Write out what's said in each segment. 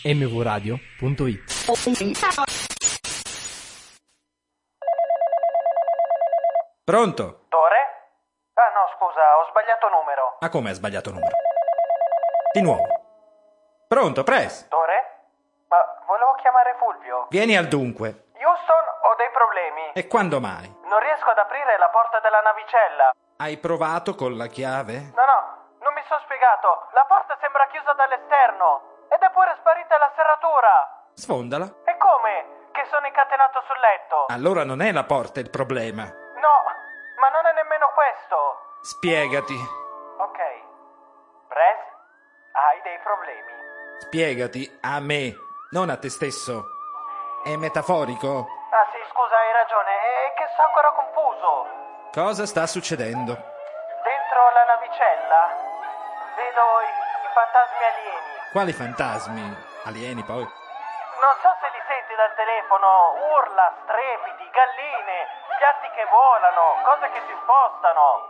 mvradio.it. Pronto? Tore? Ah no, scusa, ho sbagliato numero. Ma come hai sbagliato numero? Di nuovo. Pronto, Press? Tore? Ma volevo chiamare Fulvio. Vieni al dunque. Houston, ho dei problemi. E quando mai? Non riesco ad aprire la porta della navicella. Hai provato con la chiave? No, non mi sono spiegato. La porta sembra chiusa dall'esterno. Ed è pure sparita la serratura. Sfondala. E come? Che sono incatenato sul letto. Allora non è la porta il problema. No, ma non è nemmeno questo. Spiegati. Ok. Press, hai dei problemi. Spiegati a me, non a te stesso. È metaforico? Ah sì, scusa, hai ragione. È che sono ancora confuso. Cosa sta succedendo? Dentro la navicella vedo i fantasmi alieni. Quali fantasmi? Alieni poi? Non so se li senti dal telefono. Urla, strepiti, galline, piatti che volano, cose che si spostano.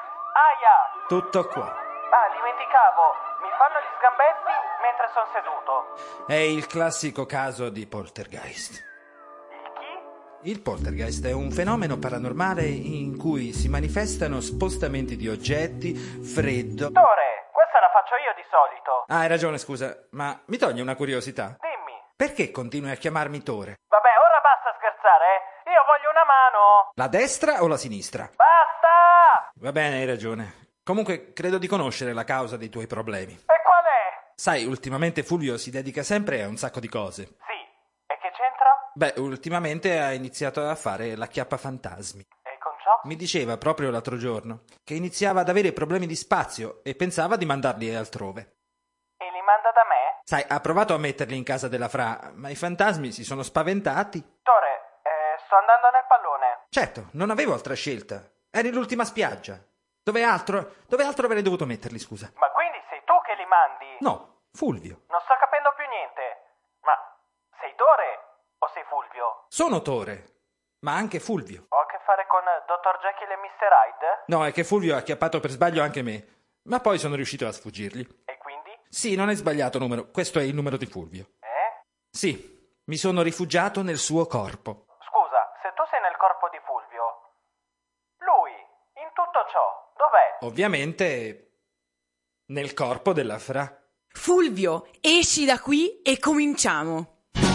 Aia! Tutto qua. Ah, dimenticavo. Mi fanno gli sgambetti mentre sono seduto. È il classico caso di poltergeist. Il chi? Il poltergeist è un fenomeno paranormale in cui si manifestano spostamenti di oggetti, freddo... Tore, questa la faccio io di solito. Ah, hai ragione, scusa, ma mi togli una curiosità? Dimmi. Perché continui a chiamarmi Tore? Vabbè, ora basta scherzare, eh? Io voglio una mano. La destra o la sinistra? Basta! Va bene, hai ragione. Comunque, credo di conoscere la causa dei tuoi problemi. E qual è? Sai, ultimamente Fulvio si dedica sempre a un sacco di cose. Sì. E che c'entra? Beh, ultimamente ha iniziato a fare la chiappa fantasmi. E con ciò? Mi diceva proprio l'altro giorno che iniziava ad avere problemi di spazio e pensava di mandarli altrove. E li manda da me? Sai, ha provato a metterli in casa della Fra, ma i fantasmi si sono spaventati. Tore, sto andando nel pallone. Certo, non avevo altra scelta. Eri l'ultima spiaggia. Dove altro avrei dovuto metterli, scusa? Ma quindi sei tu che li mandi? No, Fulvio. Non sto capendo più niente. Ma sei Tore o sei Fulvio? Sono Tore, ma anche Fulvio. Ho a che fare con Dr. Jekyll e Mr. Hyde? No, è che Fulvio ha acchiappato per sbaglio anche me, ma poi sono riuscito a sfuggirgli. E quindi? Sì, non hai sbagliato numero, questo è il numero di Fulvio. Sì, mi sono rifugiato nel suo corpo. Scusa, se tu sei nel corpo di Fulvio, lui, in tutto ciò, dov'è? Ovviamente nel corpo della Fra. Fulvio, esci da qui e cominciamo.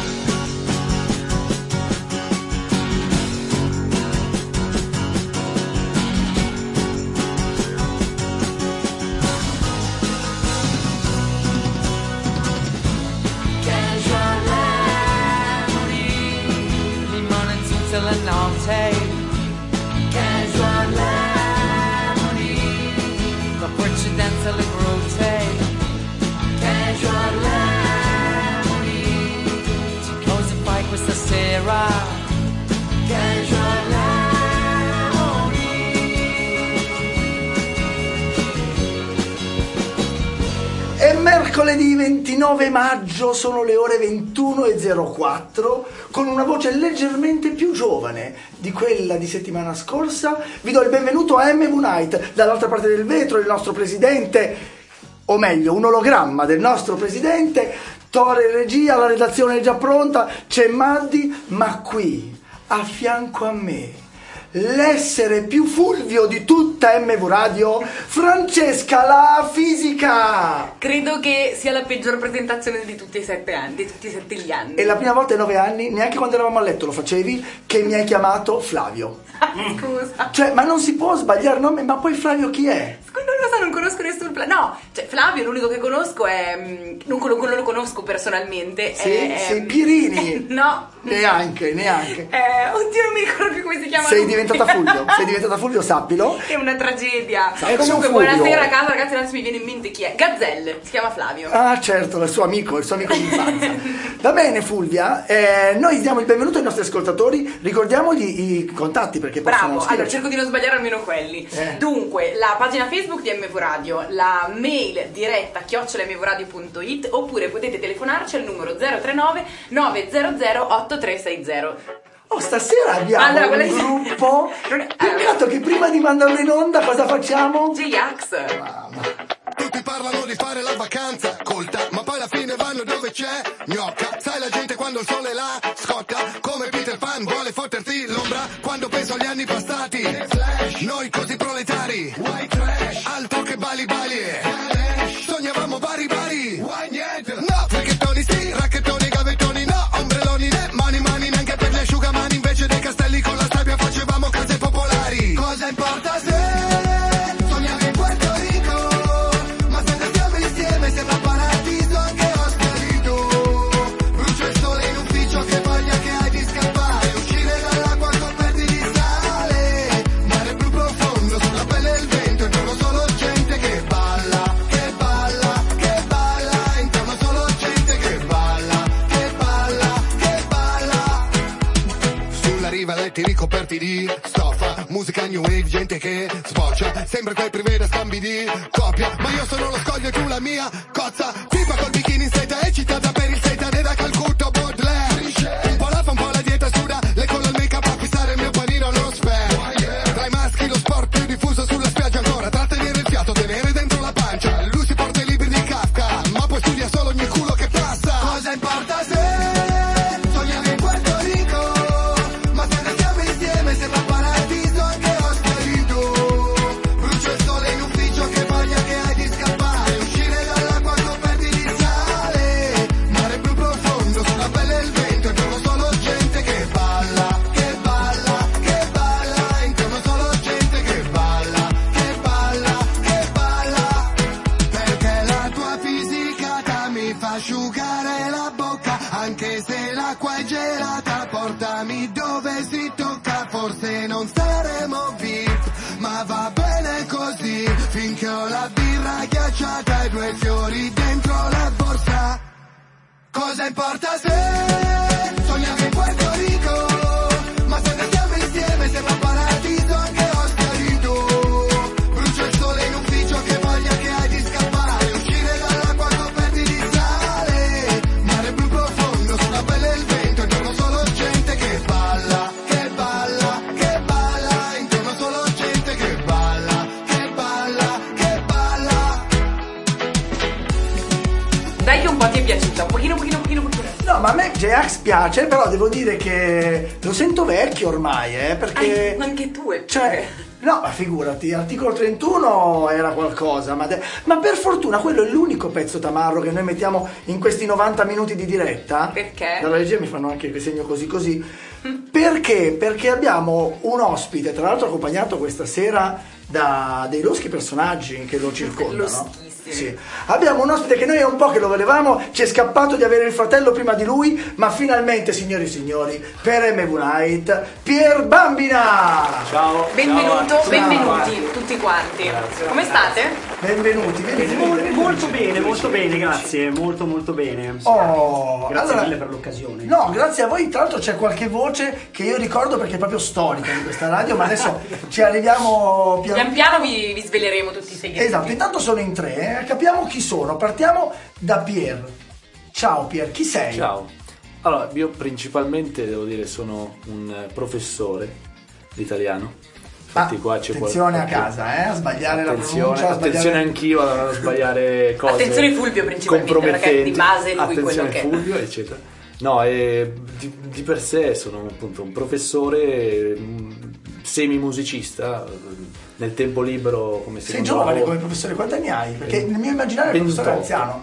Casual lemony, la precedenza le brute. Casual lemony, ci cosa fai questa sera? Casual lemony. È mercoledì 29 maggio, sono le ore 21:04. Con una voce leggermente più giovane di quella di settimana scorsa, vi do il benvenuto a MV Night. Dall'altra parte del vetro il nostro presidente, o meglio, un ologramma del nostro presidente, Tore regia, la redazione è già pronta, c'è Maddi, ma qui, a fianco a me, l'essere più Fulvio di tutta MV Radio, Francesca la fisica! Credo che sia la peggior presentazione di tutti i 7 anni, di tutti i 7 gli anni. E la prima volta in 9 anni, neanche quando eravamo a letto lo facevi, che mi hai chiamato Flavio. Scusa. Cioè, ma non si può sbagliare nome, ma poi Flavio chi è? Non lo so, non conosco nessun no, cioè Flavio l'unico che conosco è non lo conosco personalmente. Sì, Pirini. No. Neanche. Oddio, non mi ricordo più come si chiama. Sei diventata Fulvio, sappilo. È una tragedia. Ex Comunque, Fulvio. buonasera a casa, ragazzi, adesso mi viene in mente chi è. Gazzelle, si chiama Flavio. Ah, certo, il suo amico d'infanzia. Va bene, Fulvia, noi diamo il benvenuto ai nostri ascoltatori, ricordiamogli i contatti perché possono Bravo, scriverci. allora cerco di non sbagliare almeno quelli. Dunque, la pagina Facebook di MV Radio, la mail diretta @mvradio.it, oppure potete telefonarci al numero 039 900 8360. Oh, stasera abbiamo un gruppo. Peccato che prima di mandarlo in onda cosa facciamo? J-Ax. Mamma. Tutti parlano di fare la vacanza colta, ma poi alla fine vanno dove c'è gnocca. Sai la gente quando il sole la scotta, come Peter Pan vuole fotterti l'ombra quando penso agli anni passati. Noi così proletari, altro che bali bali, sognavamo vari vari. No, fricchettoni sì, racchettoni, gavettoni no, ombrelloni né, mani mani neanche per gli asciugamani. Invece dei castelli con la sabbia facevamo case popolari. Cosa importa se sognavi in Puerto Rico, ma se restiamo insieme sembra paradiso anche ospedito. Brucia il sole in ufficio, che voglia che hai di scappare, uscire dall'acqua coperti di sale, mare blu profondo sulla pelle il vento, intorno solo gente che balla, che balla, che balla, intorno solo gente che balla, che balla, che balla. Sulla riva letti ricoperti di stoffa, musica new wave, gente che sboccia, sembra che preveda scambi di coppia, ma io sono lo scoglio e tu la mia cozza. Pipa col bikini in seta, eccitata per il seitan da Calcutta, Baudelaire. Un po' la fa, un po' la dieta suda, le collo il make up a fissare il mio panino allo spare. Tra i maschi lo sport più diffuso sulla spiaggia ancora, trattenere il fiato, tenere dentro la pancia. Lui si porta i libri di Kafka, ma poi studia solo ogni culo che passa. Cosa importa se sognavi in Puerto Rico, ma se restiamo insieme sembra paradiso anche ospedito. Brucia il sole in ufficio, che voglia che hai di scappare, uscire dall'acqua coperti di sale, mare blu profondo sulla pelle il vento, intorno solo gente che balla, che balla, che balla, intorno solo gente che balla, che balla, che balla. Perché la tua fisicata mi fa asciugare la bocca, anche se l'acqua è gelata, portami dove si tocca. Forse non saremo VIP, ma va bene così, finché ho la birra ghiacciata e 2 fiori dentro la borsa. Cosa importa se sognavi in Puerto Rico, ma se restiamo insieme sembra paradiso anche ospedito. Brucia il sole in ufficio, che voglia che hai di scappare, uscire dall'acqua coperti di sale, mare blu profondo sulla pelle il vento, intorno solo gente che balla, che balla, che balla, intorno solo gente che balla, che balla, che balla. Dai che un po' ti è piaciuta, un pochino. No, ma a me J-Ax piace, però devo dire che lo sento vecchio ormai, perché... Anche tu è Cioè, no, ma figurati, articolo 31 era qualcosa, ma per fortuna quello è l'unico pezzo tamarro che noi mettiamo in questi 90 minuti di diretta. Perché? Dalla regia mi fanno anche il segno così. Perché? Perché abbiamo un ospite, tra l'altro accompagnato questa sera da dei loschi personaggi che lo circondano. Loschissimi. Sì. Abbiamo un ospite che noi è un po' che lo volevamo, ci è scappato di avere il fratello prima di lui, ma finalmente, signori e signori, per MV Night, Pier Bambina! Ciao. Benvenuto, Ciao. benvenuti tutti quanti. Grazie. Come state? Benvenuti. Molto bene, grazie, molto bene. Oh, Grazie allora, mille per l'occasione. No, grazie a voi. Tra l'altro c'è qualche voce che io ricordo perché è proprio storica di questa radio, ma adesso ci arriviamo Pian piano vi sveleremo tutti i segreti. Esatto, intanto sono in 3, capiamo chi sono. Partiamo da Pier. Ciao Pier, chi sei? Ciao. Allora, io principalmente devo dire sono un professore di italiano. Infatti qua c'è attenzione a casa, a sbagliare la pronuncia. Attenzione anch'io a sbagliare cose. Attenzione Fulvio principalmente, perché di base lui attenzione quello che Fulvio, eccetera. No, di per sé sono appunto un professore semi-musicista, nel tempo libero come sei giovane come professore, quanti anni hai? Perché nel mio immaginario il professore è anziano.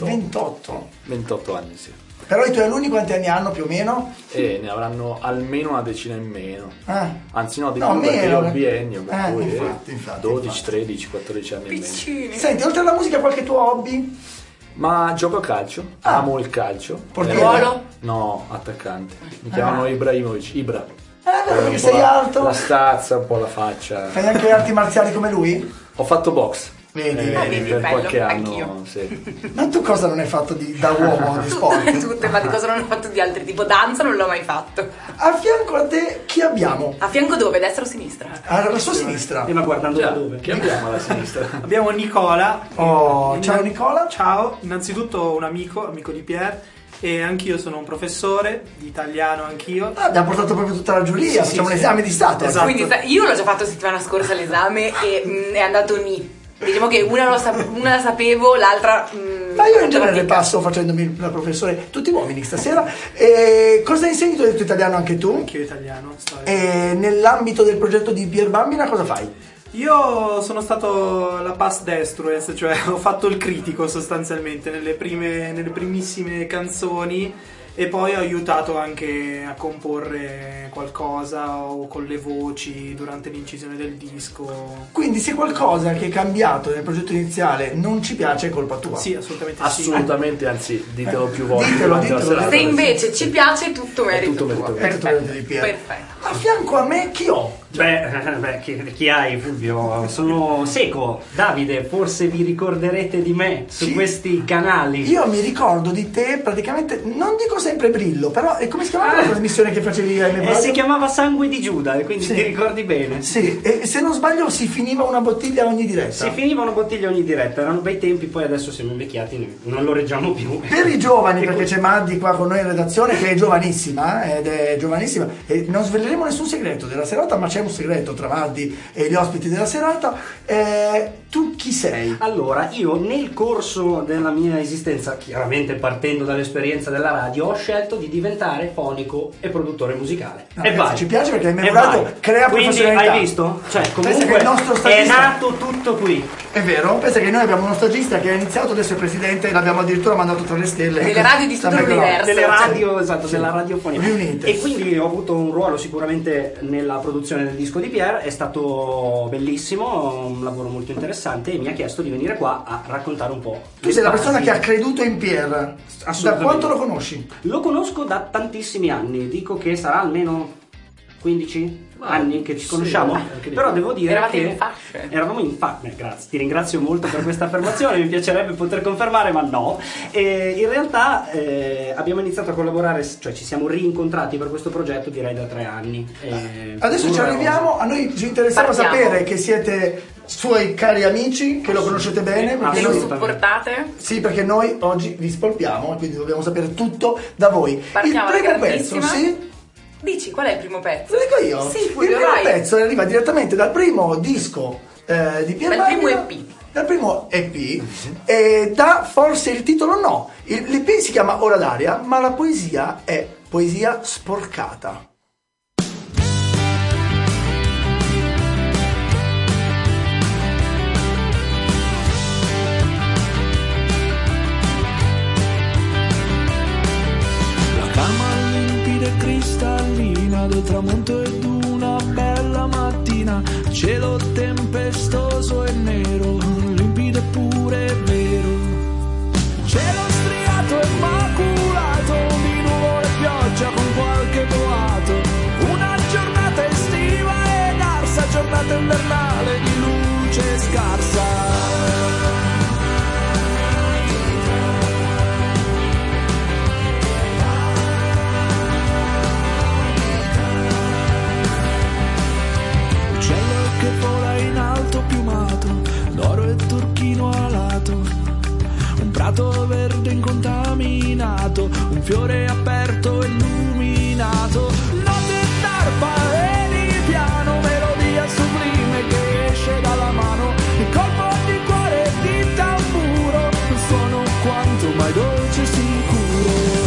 28 anni, sì. Però i tuoi alunni quanti anni hanno più o meno? Ne avranno almeno una decina in meno. Anzi no, di no, più perché meno, io ho il biennio, per cui infatti, 12, 13, 14 anni piccini. in meno. Senti, oltre alla musica qualche tuo hobby? Ma gioco a calcio, amo il calcio. Ruolo? No, attaccante. Mi chiamano Ibrahimovic, Ibra. Perché sei alto? La stazza, un po' la faccia. Fai anche arti marziali come lui? Ho fatto box. Vedi, per qualche anno, anch'io. Sì. Ma tu cosa non hai fatto da uomo di sport? Tutte, ma di cosa non ho fatto di altri, tipo danza non l'ho mai fatto. A fianco a te chi abbiamo? A fianco dove? Destra o sinistra? Alla sua sinistra. Ma guardando da dove? Chi abbiamo alla sinistra? Abbiamo Nicola. Ciao Nicola. Ciao, innanzitutto un amico di Pier. E anch'io sono un professore di italiano, anch'io. Abbiamo portato proprio tutta la giuria, facciamo un esame di Stato. Esatto. Quindi io l'ho già fatto settimana scorsa l'esame e è andato ni. Diciamo che una la sapevo, l'altra... Ma io in genere passo facendomi la professore, tutti uomini stasera. Cosa insegni tu del tuo italiano anche tu? Anch'io italiano. E nell'ambito del progetto di Pier Bambina cosa fai? Io sono stato la pass destruens, cioè ho fatto il critico sostanzialmente nelle primissime canzoni e poi ho aiutato anche a comporre qualcosa o con le voci durante l'incisione del disco. Quindi se qualcosa che è cambiato nel progetto iniziale non ci piace è colpa tua? Sì, assolutamente Assolutamente, anzi, ditelo più volte. Ditelo. Se invece ci piace, tutto merito tuo. Perfetto. Perfetto. A fianco a me chi ho? Beh, chi hai, Fulvio? Sono Seco, Davide, forse vi ricorderete di me su questi canali. Io mi ricordo di te praticamente, non dico sempre Brillo, però come si chiamava la trasmissione che facevi ai miei Si chiamava Sangue di Giuda, quindi Sì. ti ricordi bene. Sì, e se non sbaglio si finiva una bottiglia a ogni diretta. Si finiva una bottiglia ogni diretta, erano bei tempi, poi adesso siamo invecchiati, non lo reggiamo più. Per i giovani, perché c'è Maddi qua con noi in redazione che è giovanissima, e non sveleremo nessun segreto della serata, ma c'è un segreto tra Maddi e gli ospiti della serata. Tu chi sei? Allora, io nel corso della mia esistenza, chiaramente partendo dall'esperienza della radio, ho scelto di diventare fonico e produttore musicale. No, e ragazzi, vai. ci piace perché il E membrato vai. crea Quindi professionalità. hai visto? Cioè, Pensa che comunque il nostro è stagista- nato tutto qui. È vero? Pensa che noi abbiamo uno stagista che ha iniziato, adesso è presidente e l'abbiamo addirittura mandato tra le stelle. Delle radio di tutto Sempre l'universo. Delle radio, esatto, della radiofonia. Riunite. E quindi ho avuto un ruolo sicuramente nella produzione del disco di Pier, è stato bellissimo, un lavoro molto interessante e mi ha chiesto di venire qua a raccontare un po'. Tu sei la persona che ha creduto in Pier. Da Assolutamente. quanto lo conosci? Lo conosco da tantissimi anni, dico che sarà almeno 15 anni che ci conosciamo, però devo dire Eravate che in fasce. eravamo in fasce. Grazie, ti ringrazio molto per questa affermazione, mi piacerebbe poter confermare, ma no. E in realtà abbiamo iniziato a collaborare, cioè ci siamo rincontrati per questo progetto direi da 3 anni. Adesso ci arriviamo, a noi ci interessava Partiamo. sapere che siete suoi cari amici, che lo conoscete bene, perché Che lo noi, supportate? sì, perché noi oggi vi spolpiamo e quindi dobbiamo sapere tutto da voi. Partiamo Il primo alla pezzo, grandissima. sì? Dici, qual è il primo pezzo? Lo dico io. Sì, Il Fulvio, primo vai. pezzo arriva direttamente dal primo disco di Pier Dal primo Bambina. EP. Dal primo EP. E dà forse il titolo no. L'EP si chiama Ora d'aria, ma la poesia è poesia sporcata. Limpida e cristallina del tramonto ed una bella mattina, cielo tempestoso e nero, limpido eppure vero, cielo striato e maculato di nuvole e pioggia con qualche boato, una giornata estiva ed arsa, giornata invernale di luce scarsa. Che vola in alto piumato, d'oro e turchino alato, un prato verde incontaminato, un fiore aperto e illuminato, note d'arpa e di piano, melodia sublime che esce dalla mano, il colpo di cuore e di tamburo, un suono quanto mai dolce e sicuro.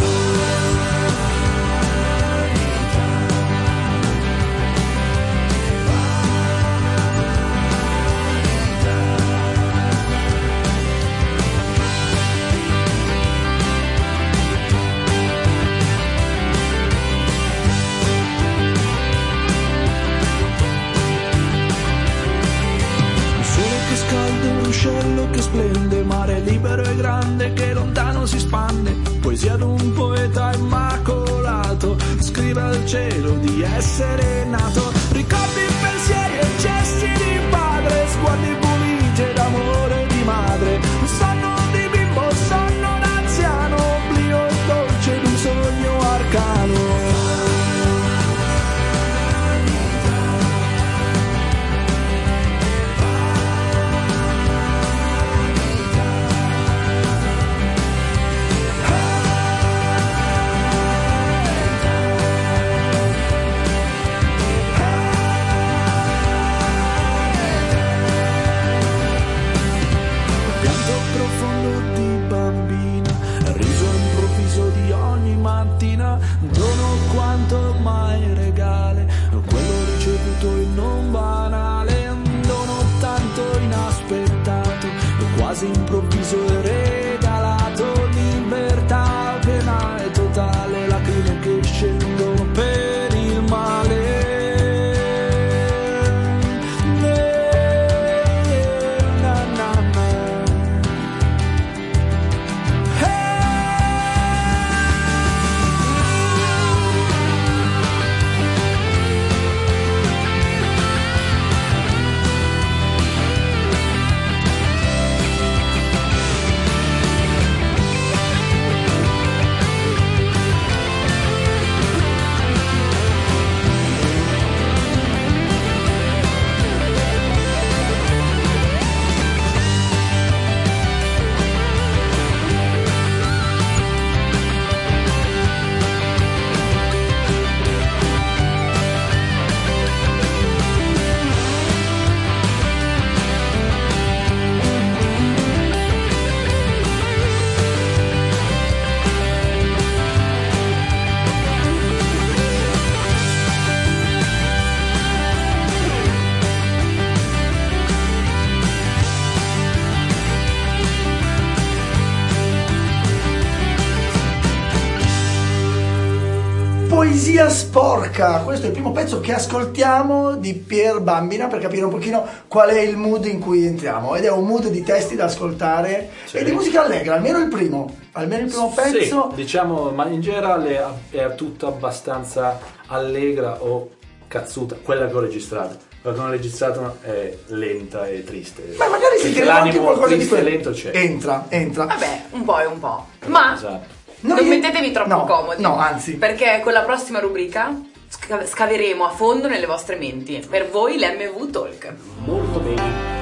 Ruscello che splende, mare libero e grande che lontano si spande, poesia d'un poeta immacolato, scrive al cielo di essere nato, ricordi, pensieri e gesti di padre, sguardi puliti ed amore di madre, un sonno di bimbo, sonno d'anziano, oblio e dolce d'un sogno arcano. quasi improvviso e regalato, libertà piena e totale, lacrime che scendono per il male. Na, na, na. Poesia sporca, questo è il primo pezzo che ascoltiamo di Pier Bambina per capire un pochino qual è il mood in cui entriamo, ed è un mood di testi da ascoltare e di musica allegra, almeno il primo pezzo. Sì, diciamo, ma in generale è tutta abbastanza allegra o cazzuta, quella che ho registrato. Quella che non ho registrato è lenta e triste. Ma magari sentiremo anche qualcosa di quello. Lento c'è. Entra. Vabbè, un po' e un po'. Ma Esatto. non mettetevi troppo comodi. No, anzi. Perché con la prossima rubrica scaveremo a fondo nelle vostre menti. Per voi l'MV Talk. Molto bene.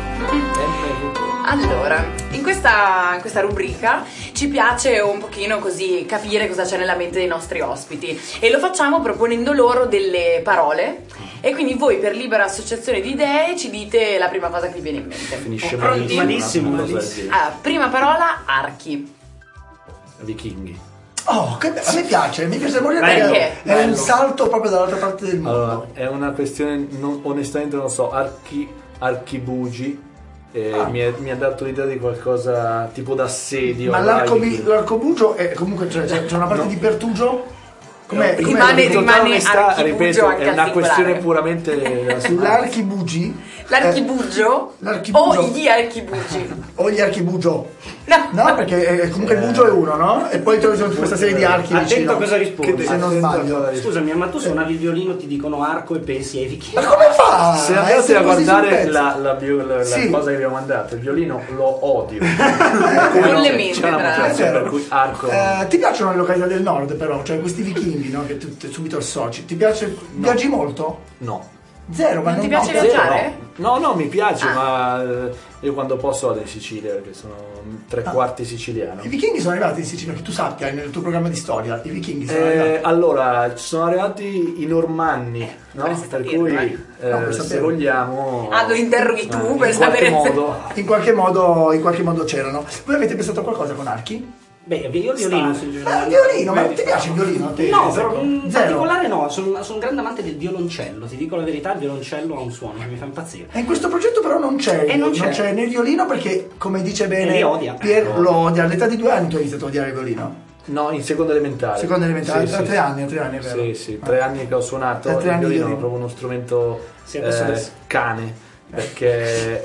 Allora, in questa rubrica ci piace un pochino così capire cosa c'è nella mente dei nostri ospiti e lo facciamo proponendo loro delle parole e quindi voi per libera associazione di idee ci dite la prima cosa che vi viene in mente. Finisce Pronti? malissimo. Allora, prima parola, archi. Vichinghi. Oh, che bello, a me piace morire Perché? perché è un salto proprio dall'altra parte del mondo. Allora, è una questione, onestamente non so, archibugi. Mi ha dato l'idea di qualcosa tipo d'assedio. Ma l'arcobugio è comunque c'è una parte di pertugio? Com'è? Rimane archibugio ripeto, anche è al una singolare. questione puramente Sull'archibugi? L'archibugio o gli archibugi? O gli archibugio? No, perché comunque il bugio è uno, no? E poi c'è questa serie di archi Attento vicino. a cosa rispondi. Se non sbaglio. Scusami, ma tu suonavi il violino, ti dicono arco e pensi ai vichinghi. Ma come fa? Se andate a guardare la la Sì. cosa che abbiamo mandato, il violino lo odio. Follemente, C'è una tra motivazione l'altro. per cui arco. Ti piacciono le località del nord però? Cioè questi vichinghi, no? Che tu subito associ. Ti piace? Viaggi molto? No. Zero, ma Non ti no. piace viaggiare? No, mi piace, ma io quando posso vado in Sicilia perché sono tre quarti siciliano. I vichinghi sono arrivati in Sicilia, che tu sappia, nel tuo programma di storia. I vichinghi sono arrivati. Allora, ci sono arrivati i normanni, no? Dovresti Per saperlo, cui per se saperlo. vogliamo. Lo interroghi tu per in qualche sapere modo. In qualche modo c'erano. Voi avete pensato a qualcosa con archi? Beh, io il violino in Il generale. violino, ma ti piace il violino? No, però in Zero. particolare no, sono un grande amante del violoncello, ti dico la verità, il violoncello ha un suono che mi fa impazzire. E in questo progetto però non c'è, non c'è. né il violino perché, come dice bene li odia. Pier, lo odia. All'età di 2 anni tu hai iniziato a odiare il violino? No, in seconda elementare. Seconda elementare, Sì, a sì, 3 anni, a 3 anni è vero. Sì, 3 anni che ho suonato. Da Il 3 anni violino di è proprio uno strumento Sì, adesso. cane. Perché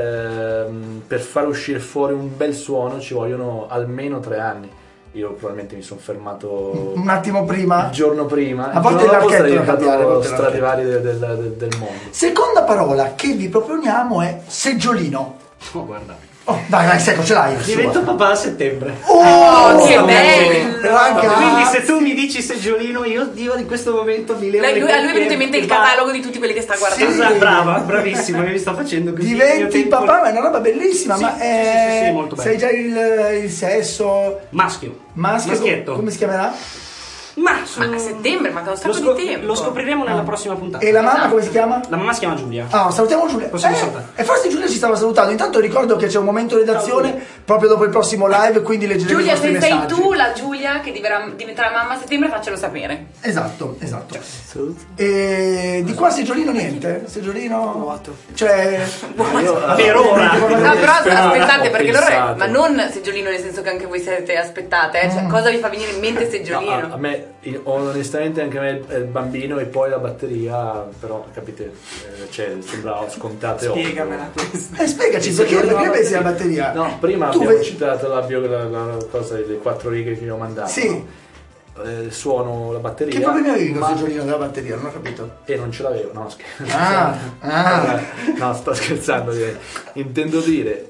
per far uscire fuori un bel suono ci vogliono almeno 3 anni. Io probabilmente mi sono fermato Un attimo prima. il giorno prima. A volte il giorno dopo l'archetto sarei da cambiare, a diventato volte Stradivari del mondo. Seconda parola che vi proponiamo è seggiolino. Oh, guarda. Oh, dai, secco, ce l'hai. Divento papà a settembre. Oh, che bello! Però anche Quindi se tu mi dici seggiolino, io in questo momento mi levo A le lui è cuffie venuto in mente il e vado. catalogo di tutti quelli che sta guardando. Esatto, brava, bravissima, io mi sto facendo così. il mio diventi tempo- papà, ma è una roba bellissima. Sì, ma sì, molto bello. sai già il sesso Maschio. maschio? Maschietto. Come si chiamerà? Ma a settembre, manca un sacco di tempo. Lo scopriremo nella prossima puntata. E la mamma come si chiama? La mamma si chiama Giulia. Ah, salutiamo Giulia. Possiamo salutare. E forse Giulia ci stava salutando. Intanto ricordo che c'è un momento redazione proprio dopo il prossimo live, quindi leggeremo i Giulia, vostri se sei messaggi. tu la Giulia che diventerà mamma a settembre, faccelo sapere. Esatto. E di qua Seggiolino niente? Seggiolino? Cioè... Per ora. No, però aspettate, perché loro pensato. ma non seggiolino nel senso che anche voi siete aspettate, cioè, cosa vi fa venire in mente seggiolino? No, a me, onestamente, anche a me il bambino e poi la batteria, però capite, cioè, sembrava scontate. Spiegamela questa. spiegaci perché pensi alla batteria? No, prima Tu abbiamo ve- citato la cosa delle 4 righe che vi ho mandato. Sì. Suono la batteria. Che problemi avevi con Seggiolino della batteria? Non ho capito. E non ce l'avevo, no, scherzo. No, sto scherzando. Intendo dire,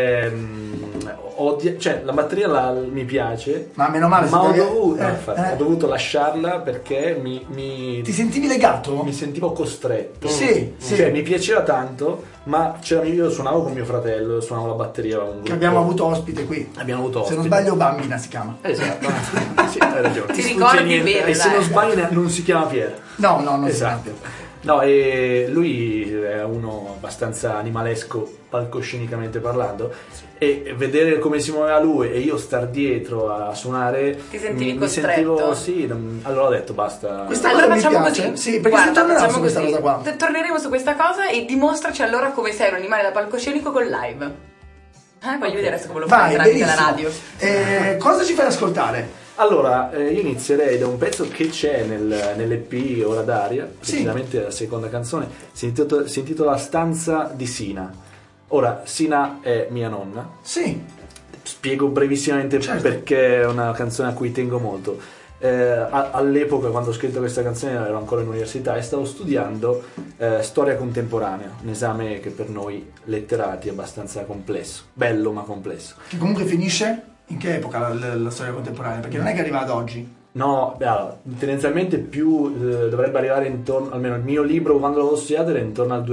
cioè la batteria mi piace, Ma meno male, ma se ho dovuto lasciarla perché Ti sentivi legato? mi sentivo costretto. Sì, Cioè mi piaceva tanto, ma io suonavo con mio fratello, suonavo la batteria con un Che gruppo. abbiamo avuto ospite qui. Abbiamo avuto Se non ospite. sbaglio Bambina si chiama. Esatto. Sì, hai ragione. Ti ricordi bene, E se dai. non sbaglio non si chiama Pier. No, non Esatto. si No, e lui è uno abbastanza animalesco, palcoscenicamente parlando, e vedere come si muoveva lui e io star dietro a suonare, Ti sentivi mi costretto? sentivo, sì, allora ho detto basta. Questa Allora cosa mi facciamo piace. così. Sì, perché Guarda, si tornerà facciamo su questa così. cosa qua. Torneremo su questa cosa e dimostraci allora come sei un animale da palcoscenico con live. Voglio vedere adesso come lo fai Vai, tramite benissimo. la radio. Cosa ci fai ascoltare? Allora, io inizierei da un pezzo che c'è nell'EP Ora d'Aria, Sì. precisamente la seconda canzone, si intitola Stanza di Sina. Ora, Sina è mia nonna. Sì. Spiego brevissimamente Certo. perché è una canzone a cui tengo molto. All'epoca, quando ho scritto questa canzone, ero ancora in università e stavo studiando storia contemporanea, un esame che per noi letterati è abbastanza complesso, bello ma complesso. Che comunque finisce? In che epoca la storia contemporanea? Perché non è che arriva ad oggi. No, allora, tendenzialmente dovrebbe arrivare intorno, almeno il mio libro quando l'avevo studiato era intorno al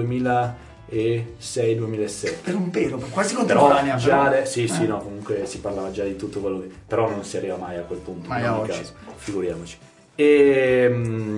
2006-2007. Per un pelo, quasi Però contemporanea. già, però. sì, no, comunque si parlava già di tutto quello che... Però non si arriva mai a quel punto, Mai in a ogni oggi. caso, figuriamoci. E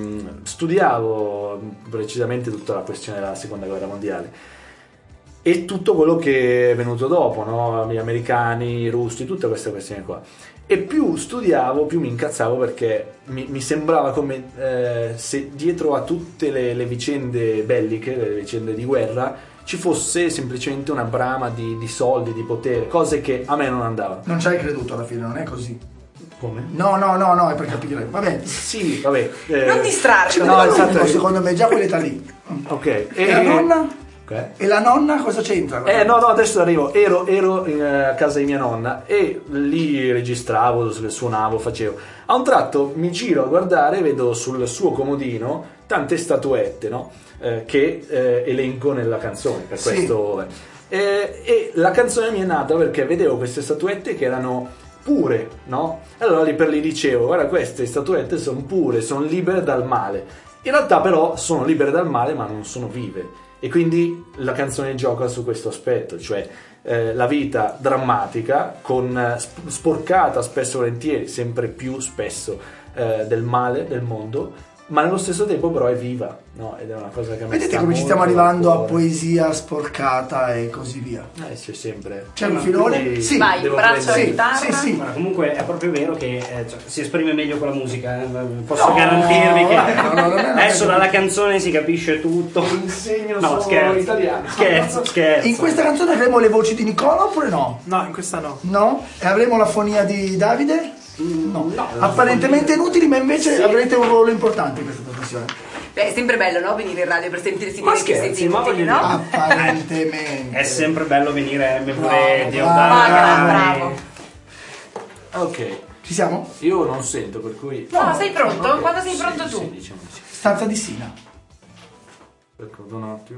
studiavo precisamente tutta la questione della seconda guerra mondiale e tutto quello che è venuto dopo, no? Gli americani, i russi, tutte queste questioni qua. E più studiavo, più mi incazzavo perché mi sembrava come se dietro a tutte le vicende belliche, le vicende di guerra, ci fosse semplicemente una brama di soldi, di potere, cose che a me non andavano. Non ci hai creduto alla fine, non è così. Come? No, è per capire. Vabbè. Sì, vabbè. Non distrarci. No, No, esatto. secondo me già quell'età lì. Ok. E la nonna? Ok. E la nonna cosa c'entra? No, adesso arrivo. Ero a casa di mia nonna e lì registravo, suonavo, facevo. A un tratto mi giro a guardare e vedo sul suo comodino tante statuette, no? Che elenco nella canzone. Per Sì. questo. E la canzone mi è nata perché vedevo queste statuette che erano pure, no? Allora lì per lì dicevo, guarda, queste statuette sono pure, sono libere dal male. In realtà però sono libere dal male ma non sono vive. E quindi la canzone gioca su questo aspetto, cioè la vita drammatica, sporcata spesso e volentieri, sempre più spesso, del male del mondo, ma nello stesso tempo però è viva, no? Ed è una cosa che a me Vedete sta come ci molto stiamo arrivando a cuore. poesia sporcata e così via. C'è sempre. C'è un filone? Quindi Sì. Vai, devo braccio alla prendere- chitarra. Sì. Guarda, comunque è proprio vero che si esprime meglio con la musica. Posso No, garantirvi che no, adesso dalla canzone si capisce tutto. Insegno No, solo scherzo. italiano. Scherzo. In questa canzone avremo le voci di Nicola oppure no? No, in questa no. No? E avremo la fonia di Davide? No. Apparentemente inutili, ma invece avrete un ruolo importante in questa trasmissione. Beh, è sempre bello, no? Venire in radio per sentirsi Ma dire che scherzi, siete ma inutili, voglio no? Apparentemente. È sempre bello venire Bravo, bravo. Ok, Ci siamo? io non sento, per cui... No, sei pronto? Ok. Quando sei pronto Sì, tu? sì, diciamo di sì. Stanza di Sina. Ecco, un attimo.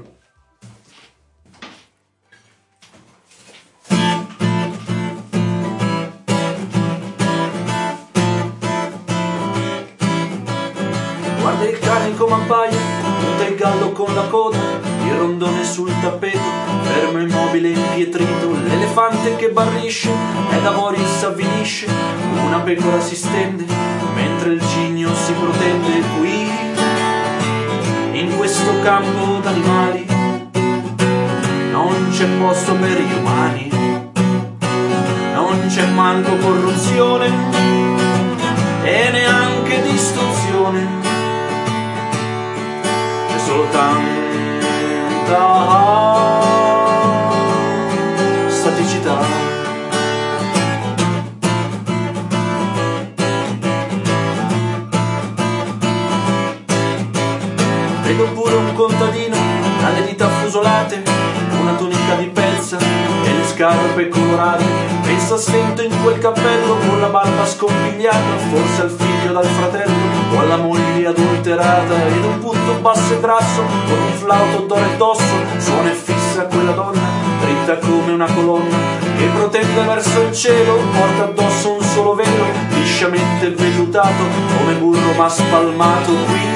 Guarda il cane come abbaia, punta il gallo con la coda, il rondone sul tappeto, fermo immobile impietrito, l'elefante che barrisce, ed avorio s'avvilisce, una pecora si stende, mentre il cigno non si protende qui, in questo campo d'animali non c'è posto per gli umani, non c'è manco corruzione e neanche distruzione, c'è solo tanta staticità. Vedo pure un contadino dalle dita affusolate, una tunica di pelza e le scarpe colorate. Pensa stento in quel cappello con la barba scompigliata, forse al figlio dal fratello o alla moglie adulterata. Ed un punto basso e grasso con un flauto d'oro addosso suona e fissa quella donna, dritta come una colonna, che protende verso il cielo, porta addosso un solo velo, lisciamente vellutato come burro ma spalmato qui.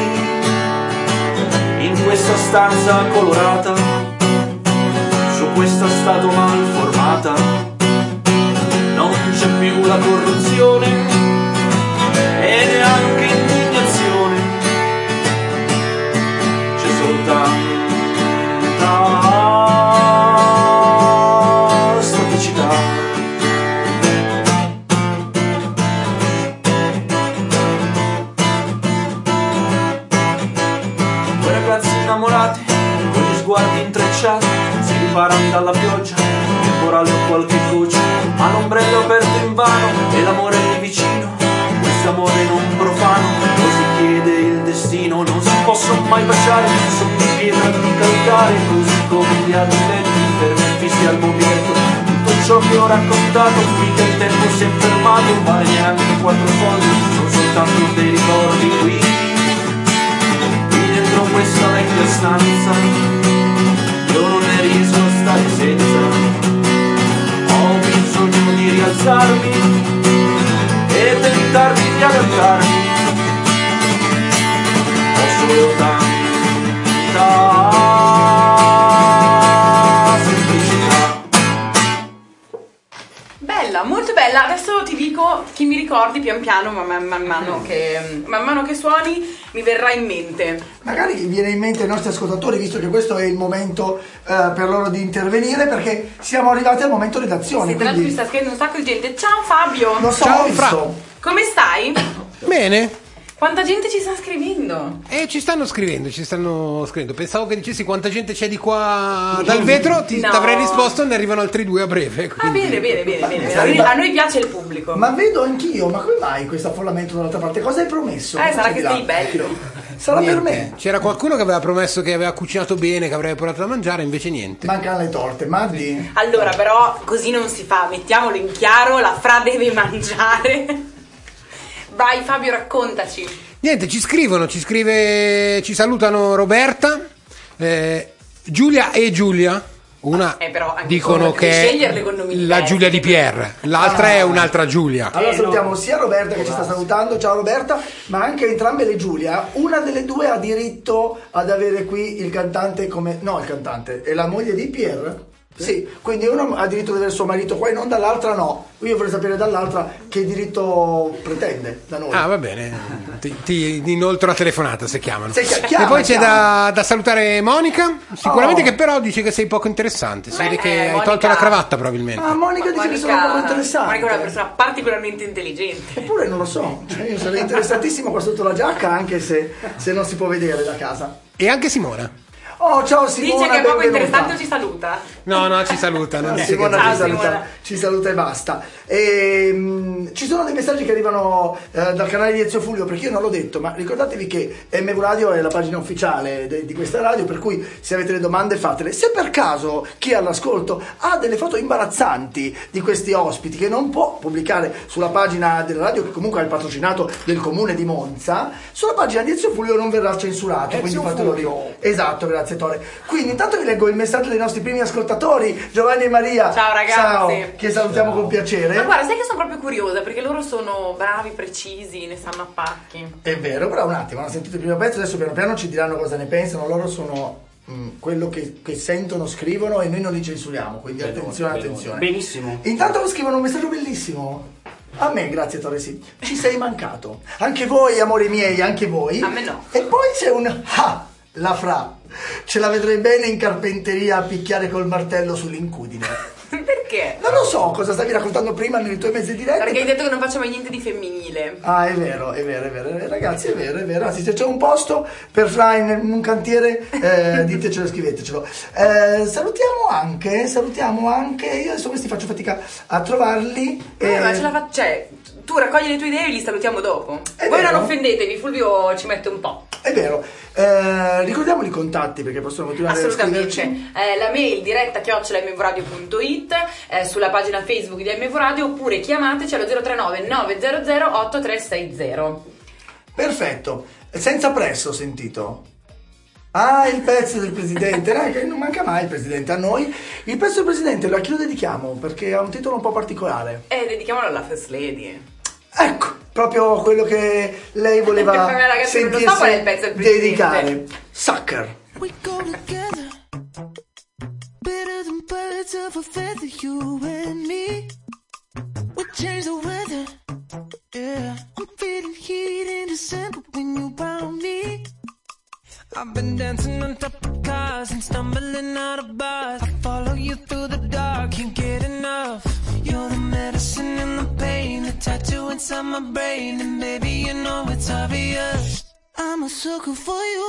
In questa stanza colorata, su questa statua malformata, non c'è più la corruzione e neanche indignazione, c'è soltanto staticità. Innamorati, con gli sguardi intrecciati, si riparano dalla pioggia, temporale o qualche goccia, ma l'ombrello aperto invano e l'amore lì vicino, quest'amore non profano, così chiede il destino. Non si possono mai baciare, sono di pietra di calcare, così come gli altri letti, fermi fissi al mobiletto. Tutto ciò che ho raccontato, qui che il tempo si è fermato, non vale neanche 4 soldi, sono soltanto dei ricordi qui. Dentro questa vecchia stanza io non ne riesco a stare senza, ho bisogno di rialzarmi e tentarmi di adattarmi, ho solo tanta semplicità. Bella, molto bella. Adesso ti dico chi mi ricordi pian piano, ma man mano che suoni mi verrà in mente. Magari viene in mente ai nostri ascoltatori, visto che questo è il momento per loro di intervenire, perché siamo arrivati al momento redazione. Sì, tra l'altro mi sta scrivendo un sacco di gente. Ciao Fabio. Lo so, Ciao, ho visto. Fra. Come stai? Bene. Quanta gente ci sta scrivendo? Ci stanno scrivendo. Pensavo che dicessi quanta gente c'è di qua dal vetro, ti No. avrei risposto, ne arrivano altri 2 a breve. Ah, bene. A noi piace il pubblico. Ma vedo anch'io, ma come mai questo affollamento dall'altra parte? Cosa hai promesso? Sarà C'è che di là? sei bello. Sarà Niente. per me. C'era qualcuno che aveva promesso che aveva cucinato bene, che avrebbe portato da mangiare, invece niente. Mancano le torte, Maddi. Allora, però, così non si fa, mettiamolo in chiaro, la Fra deve mangiare. Vai Fabio, raccontaci. Niente, ci salutano Roberta, Giulia e Giulia. Una però anche dicono come che sceglierle con nomi è la diversi. Giulia di Pierre, l'altra è un'altra Giulia. Allora salutiamo sia Roberta che ci sta salutando, ciao Roberta, ma anche entrambe le Giulia. Una delle due ha diritto ad avere qui il cantante come... No, il cantante, è la moglie di Pierre? Sì, quindi uno ha diritto di avere suo marito qua e non dall'altra no. Io vorrei sapere dall'altra che diritto pretende da noi. Ah, va bene, ti inoltre la telefonata se chiamano. Chiama, E poi c'è chiama. da salutare Monica, sicuramente, che però dice che sei poco interessante, si vede che hai Monica. tolto la cravatta probabilmente. Ah, Monica dice che sono poco interessante. Monica è una persona particolarmente intelligente. Eppure non lo so, cioè io sarei interessantissimo qua sotto la giacca anche se non si può vedere da casa. E anche Simona. Oh, ciao Simona, Dice che è poco benvenuta. interessante o ci saluta? No, ci saluta. Non dice Simona che- Ciao, ci saluta, Simona. ci saluta e basta. Ci sono dei messaggi che arrivano dal canale di Ezio Fulvio, perché io non l'ho detto, ma ricordatevi che MV Radio è la pagina ufficiale di questa radio, per cui se avete le domande fatele. Se per caso chi è all'ascolto ha delle foto imbarazzanti di questi ospiti che non può pubblicare sulla pagina della radio, che comunque ha il patrocinato del comune di Monza, sulla pagina di Ezio Fulvio non verrà censurato. Quindi fatelo lì. Esatto, grazie Tore. Quindi intanto vi leggo il messaggio dei nostri primi ascoltatori, Giovanni e Maria. Ciao, ragazzi. Ciao, che salutiamo con piacere. Ma guarda, sai che sono proprio curiosa perché loro sono bravi, precisi, ne sanno a pacchi. È vero, però un attimo, hanno sentito il primo pezzo, adesso piano piano ci diranno cosa ne pensano. Loro sono quello che sentono, scrivono e noi non li censuriamo, quindi attenzione. Benissimo. Intanto scrivono un messaggio bellissimo. A me, grazie Torresi, ci sei mancato. Anche voi, amori miei, anche voi. A me no. E poi c'è un la Fra. Ce la vedrei bene in carpenteria a picchiare col martello sull'incudine. Perché? Non lo so cosa stavi raccontando prima nelle tue mezze dirette. Perché hai detto che non facciamo niente di femminile. Ah, è vero, ragazzi, è vero. Anzi, se c'è un posto per Fra in un cantiere, ditecelo, scrivetecelo. Salutiamo anche, io adesso questi faccio fatica a trovarli. Ma ce la faccio, cioè, tu raccogli le tue idee e li salutiamo dopo. È Voi vero. non offendetevi, Fulvio ci mette un po'. È vero. Ricordiamo i contatti perché possono continuare a Assolutamente. scriverci. La mail diretta@mvradio.it, sulla pagina Facebook di MV Radio, oppure chiamateci allo 039 900 8360. Perfetto. Senza presso, ho sentito. Ah, il pezzo del presidente, che non manca mai il presidente a noi. Il pezzo del presidente a chi lo dedichiamo? Perché ha un titolo un po' particolare. Dedichiamolo alla First Lady. Ecco, proprio quello che lei voleva Ragazzi, non lo so qual è il pezzo del presidente. dedicare. Sucker. We go together, better than birds of a feather, you and me. We change the weather, yeah. I'm feeling heat in December when you found me. I've been dancing on top of cars and stumbling out of bars. I follow you through the dark, can't get enough. You're the medicine and the pain, the tattoo inside my brain, and baby, you know it's obvious. I'm a sucker for you.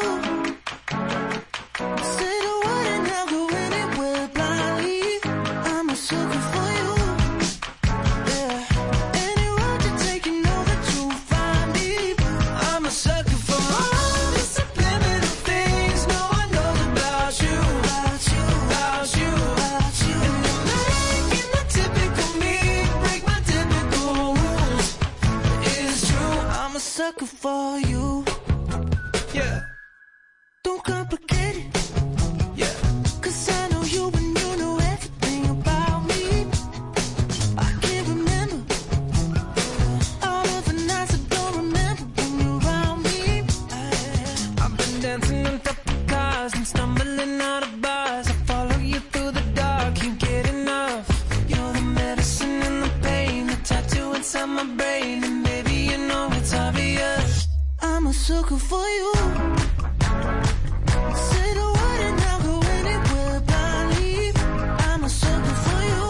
Say the word and I'll go anywhere blindly. I'm a sucker for you. Yeah. Any road you take, you know that you'll find me. I'm a sucker for all the subliminal things no one knows about you. About you, about you, about you. And you're making the typical me break my typical rules. It's true, I'm a sucker for you. Yeah. Don't complicate it. Yeah. 'Cause I know you and you know everything about me. I can't remember all of the nights I don't remember when you're around me. I've been dancing on top of cars and stumbling out of bars. I follow you through the dark, can't get enough. You're the medicine and the pain, the tattoo inside my brain, and baby, you know it's obvious. I'm a sucker for you. Say the word and I'll go anywhere blindly. I'm a sucker for you.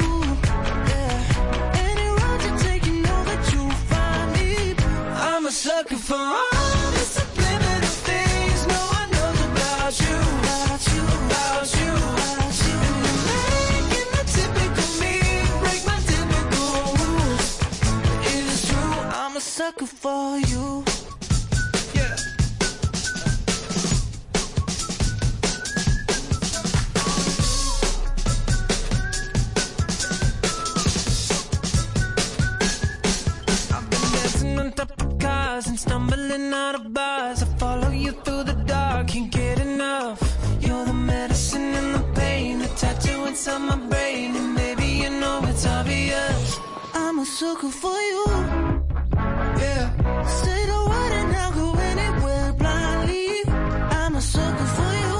Yeah. Any road you take, you know that you'll find me. I'm a sucker for all the subliminal things no one knows about you. About you, about you, about you. And you're making the typical me break my typical rules. It is true, I'm a sucker for you. Yeah. On top of cars and stumbling out of bars. I follow you through the dark, can't get enough. You're the medicine and the pain, the tattoo inside my brain, and baby, you know it's obvious. I'm a sucker for you. Yeah. Say the word and I'll go anywhere blindly. I'm a sucker for you.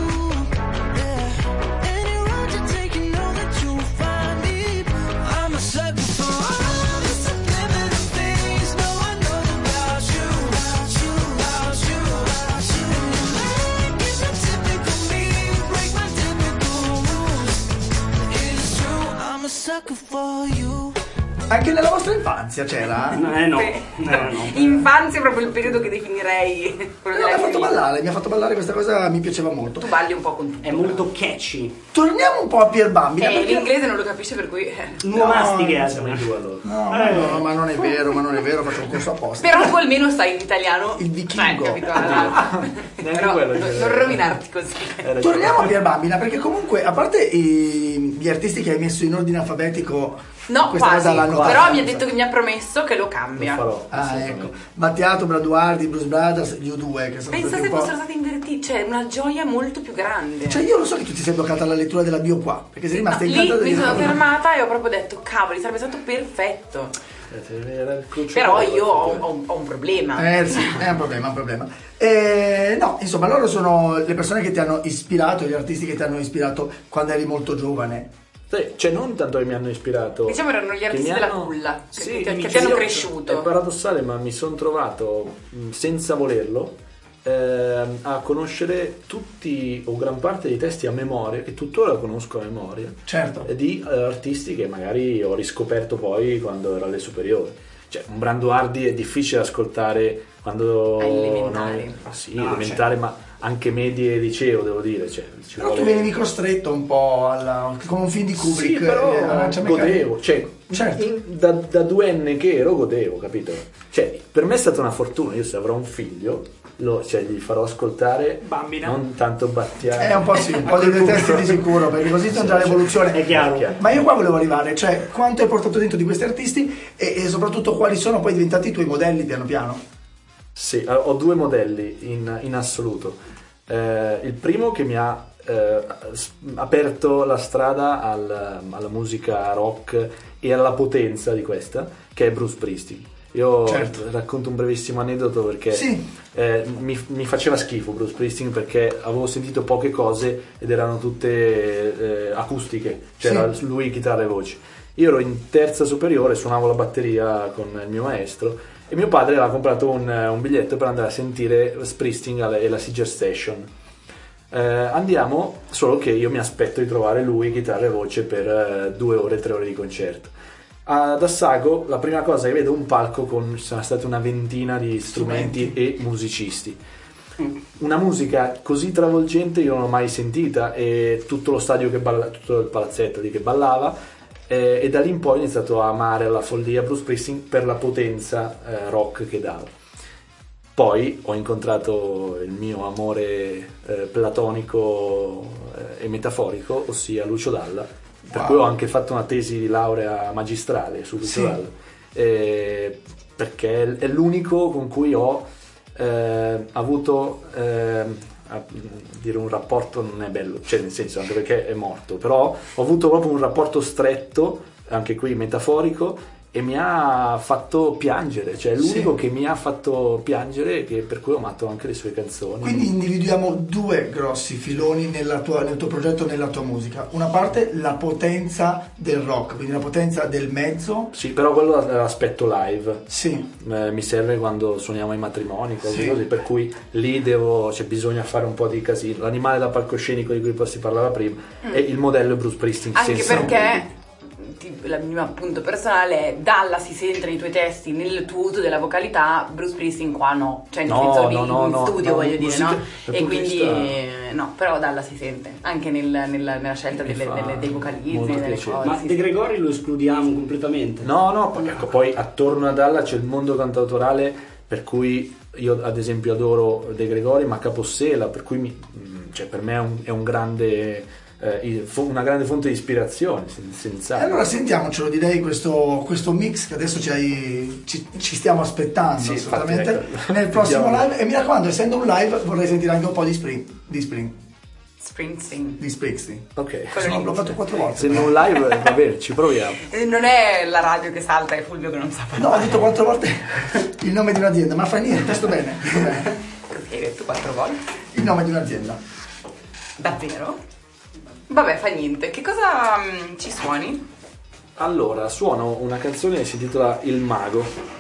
Yeah. Any road you take, you know that you'll find me. I'm a sucker for all the subliminal things no one knows about you. About you, about you, about you. And you're making the typical me break my typical rules. It is true, I'm a sucker for you. Anche nella vostra infanzia c'era? No. Infanzia è proprio il periodo che definirei quello Mi della ha fatto ballare questa cosa, mi piaceva molto. Tu balli un po' con tutto. È molto catchy. Torniamo un po' a Pier Bambina. perché... L'inglese non lo capisce, per cui Nuomastiche. Siamo in due allora. No, ma non è vero, faccio un corso apposta. però tu almeno stai in italiano. Il vichingo. Capito? Neanche Però quello non rovinarti così. Torniamo a Pier Bambina, perché comunque, a parte gli artisti che hai messo in ordine alfabetico, No, questa quasi. cosa l'hanno Però fatta. mi ha detto che mi ha promesso che lo cambia. Lo farò. Ah, ecco. Battiato, Braduardi, Bruce Brothers, gli U2, che sono Pensa stati se un po'... fossero stati invertiti, cioè una gioia molto più grande. Cioè, io lo so che tu ti sei bloccata alla lettura della bio qua, perché sei rimasta Lì incantata mi di... sono fermata e ho proprio detto, cavoli, sarebbe stato perfetto. Era il cruciale. Però io ho un problema. Sì, è un problema, no, insomma, loro sono le persone che ti hanno ispirato, gli artisti che ti hanno ispirato quando eri molto giovane. Cioè, non tanto che mi hanno ispirato. Diciamo erano gli che artisti mi della hanno- culla, Sì, che ti sì, hanno io- cresciuto. È paradossale, ma mi sono trovato senza volerlo a conoscere tutti o gran parte dei testi a memoria, che tuttora conosco a memoria, Certo. di artisti che magari ho riscoperto poi quando ero alle superiori. Cioè, un Brando Hardy è difficile ascoltare quando Ai elementari. no, sì, No, elementare, ma anche medie e liceo, devo dire. Cioè, ci Però tu vuole- venivi costretto un po' come un film di Kubrick. Sì, però Arancia Meccanica. godevo, cioè, Certo. da 2enne che ero, godevo, capito? Cioè, per me è stata una fortuna. Io se avrò un figlio, gli farò ascoltare Bambina. non tanto Battiato. Un po' sì, un po' dei testi di sicuro, perché così sono già l'evoluzione. È chiaro. Ma io qua volevo arrivare, cioè quanto hai portato dentro di questi artisti e soprattutto quali sono poi diventati i tuoi modelli piano piano. Sì, ho 2 modelli in assoluto. Il primo che mi ha aperto la strada alla musica rock e alla potenza di questa, che è Bruce Springsteen. Io Certo. racconto un brevissimo aneddoto perché Sì. mi faceva schifo Bruce Springsteen, perché avevo sentito poche cose ed erano tutte acustiche, c'era lui chitarra e voce. Io ero in terza superiore, suonavo la batteria con il mio maestro e mio padre aveva comprato un biglietto per andare a sentire Springsteen e la Seeger Station. Andiamo, solo che io mi aspetto di trovare lui chitarra e voce per 2 ore, 3 ore di concerto. Ad Assago la prima cosa che vedo è un palco con, ci sono state una ventina di strumenti e musicisti. Una musica così travolgente io non l'ho mai sentita, e tutto lo stadio che balla, tutto il palazzetto lì che ballava, e da lì in poi ho iniziato a amare alla follia Bruce Springsteen per la potenza rock che dava. Poi ho incontrato il mio amore platonico e metaforico, ossia Lucio Dalla, per cui ho anche fatto una tesi di laurea magistrale su Lucio Dalla, perché è l'unico con cui ho avuto, a dire un rapporto non è bello, cioè nel senso, anche perché è morto, però ho avuto proprio un rapporto stretto, anche qui metaforico, e mi ha fatto piangere, cioè è l'unico che mi ha fatto piangere, per cui ho amato anche le sue canzoni. Quindi individuiamo 2 grossi filoni nel tuo progetto, nella tua musica. Una parte la potenza del rock, quindi la potenza del mezzo. Sì, però quello è l'aspetto live. Sì. Mi serve quando suoniamo ai matrimoni, cose così, per cui lì bisogna fare un po' di casino. L'animale da palcoscenico di cui si parlava prima è il modello Bruce Springsteen. Anche senza perché il mio appunto personale è: Dalla si sente nei tuoi testi, nel tuo uso della vocalità, Bruce Springsteen qua no, cioè nel senso in studio voglio dire, no? E quindi no, però Dalla si sente anche nella scelta dei vocalizzi, delle cose. Ma De Gregori lo escludiamo completamente? No, poi attorno a Dalla c'è il mondo cantautorale, per cui io ad esempio adoro De Gregori, ma Capossela, per cui cioè per me è un grande una grande fonte di ispirazione, senz'altro. Allora sentiamocelo, direi questo mix che adesso ci stiamo aspettando, Sì, assolutamente, infatti, nel prossimo Andiamo. live. E mi raccomando, essendo un live, vorrei sentire anche un po' di Springsteen. Springsteen. Ok. L'ho fatto 4 volte. Se non live va bene, ci proviamo. Non è la radio che salta, è Fulvio che non sa No, parlare. ho detto 4 volte il nome di un'azienda, ma fa niente, sto bene. Hai detto 4 volte? Il nome di un'azienda. Davvero? Vabbè, fa niente. Che cosa ci suoni? Allora, suono una canzone che si intitola Il Mago.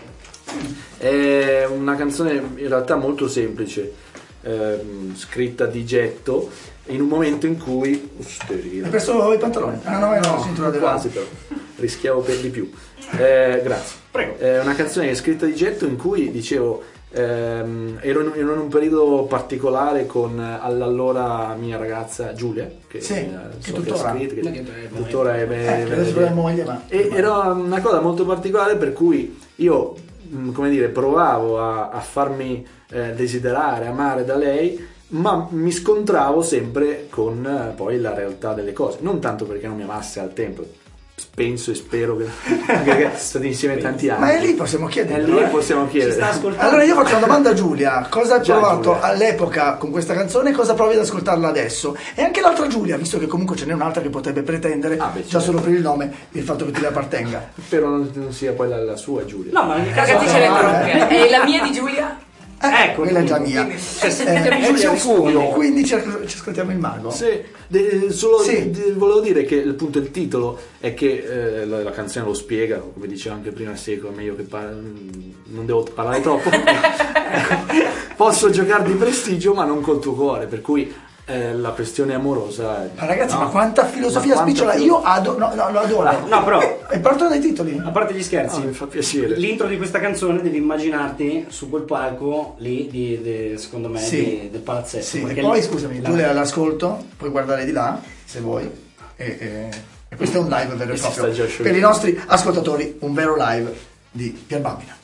È una canzone in realtà molto semplice, scritta di getto, in un momento in cui... Hai perso i pantaloni? Ah no, era la cintura della... quasi, però rischiavo per di più. Grazie. Prego. È una canzone che è scritta di getto, in cui dicevo ero in un periodo particolare con all'allora mia ragazza Giulia, che che so tuttora. che ha scritto, che tuttora adesso è moglie, ma... e era una cosa molto particolare, per cui io come dire, provavo a farmi desiderare, amare da lei, ma mi scontravo sempre con poi la realtà delle cose, non tanto perché non mi amasse al tempo, penso e spero che sono stati insieme tanti anni. Ma è lì possiamo chiedere. È lì possiamo chiedere. Ci sta ascoltando. Allora io faccio una domanda a Giulia: cosa hai Già, provato Giulia. all'epoca con questa canzone e cosa provi ad ascoltarla adesso? E anche l'altra Giulia, visto che comunque ce n'è un'altra che potrebbe pretendere, già certo. solo per il nome, il fatto che tu le appartenga. Spero non sia poi la sua Giulia. No, ma nel caso Ragazzi, ce n'è troppe. E la mia di Giulia? Ecco, quella è già mia. Cioè, sentite Giulia Giulia Fulvio, rispondere. quindi ci scretiamo il mago. Sì, volevo dire che appunto il titolo è che la canzone lo spiega, come diceva anche prima Seco, è meglio che non devo parlare troppo. Posso giocare di prestigio ma non col tuo cuore, per cui la questione amorosa. Ma ragazzi, ma quanta filosofia spicciola! Io lo adoro. No, però E partono dai titoli. a parte gli scherzi, Mi fa piacere. l'intro di questa canzone devi immaginarti su quel palco lì secondo me del palazzetto. Sì, e perché poi lì- scusami, tu l'ascolto, puoi guardare di là se vuoi. E questo è un live vero e Si sta proprio. già sciogliendo. Per i nostri ascoltatori, un vero live di Pier Bambina.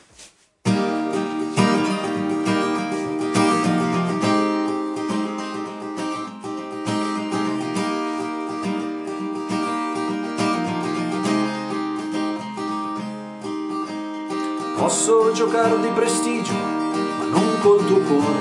Posso giocare di prestigio, ma non col tuo cuore.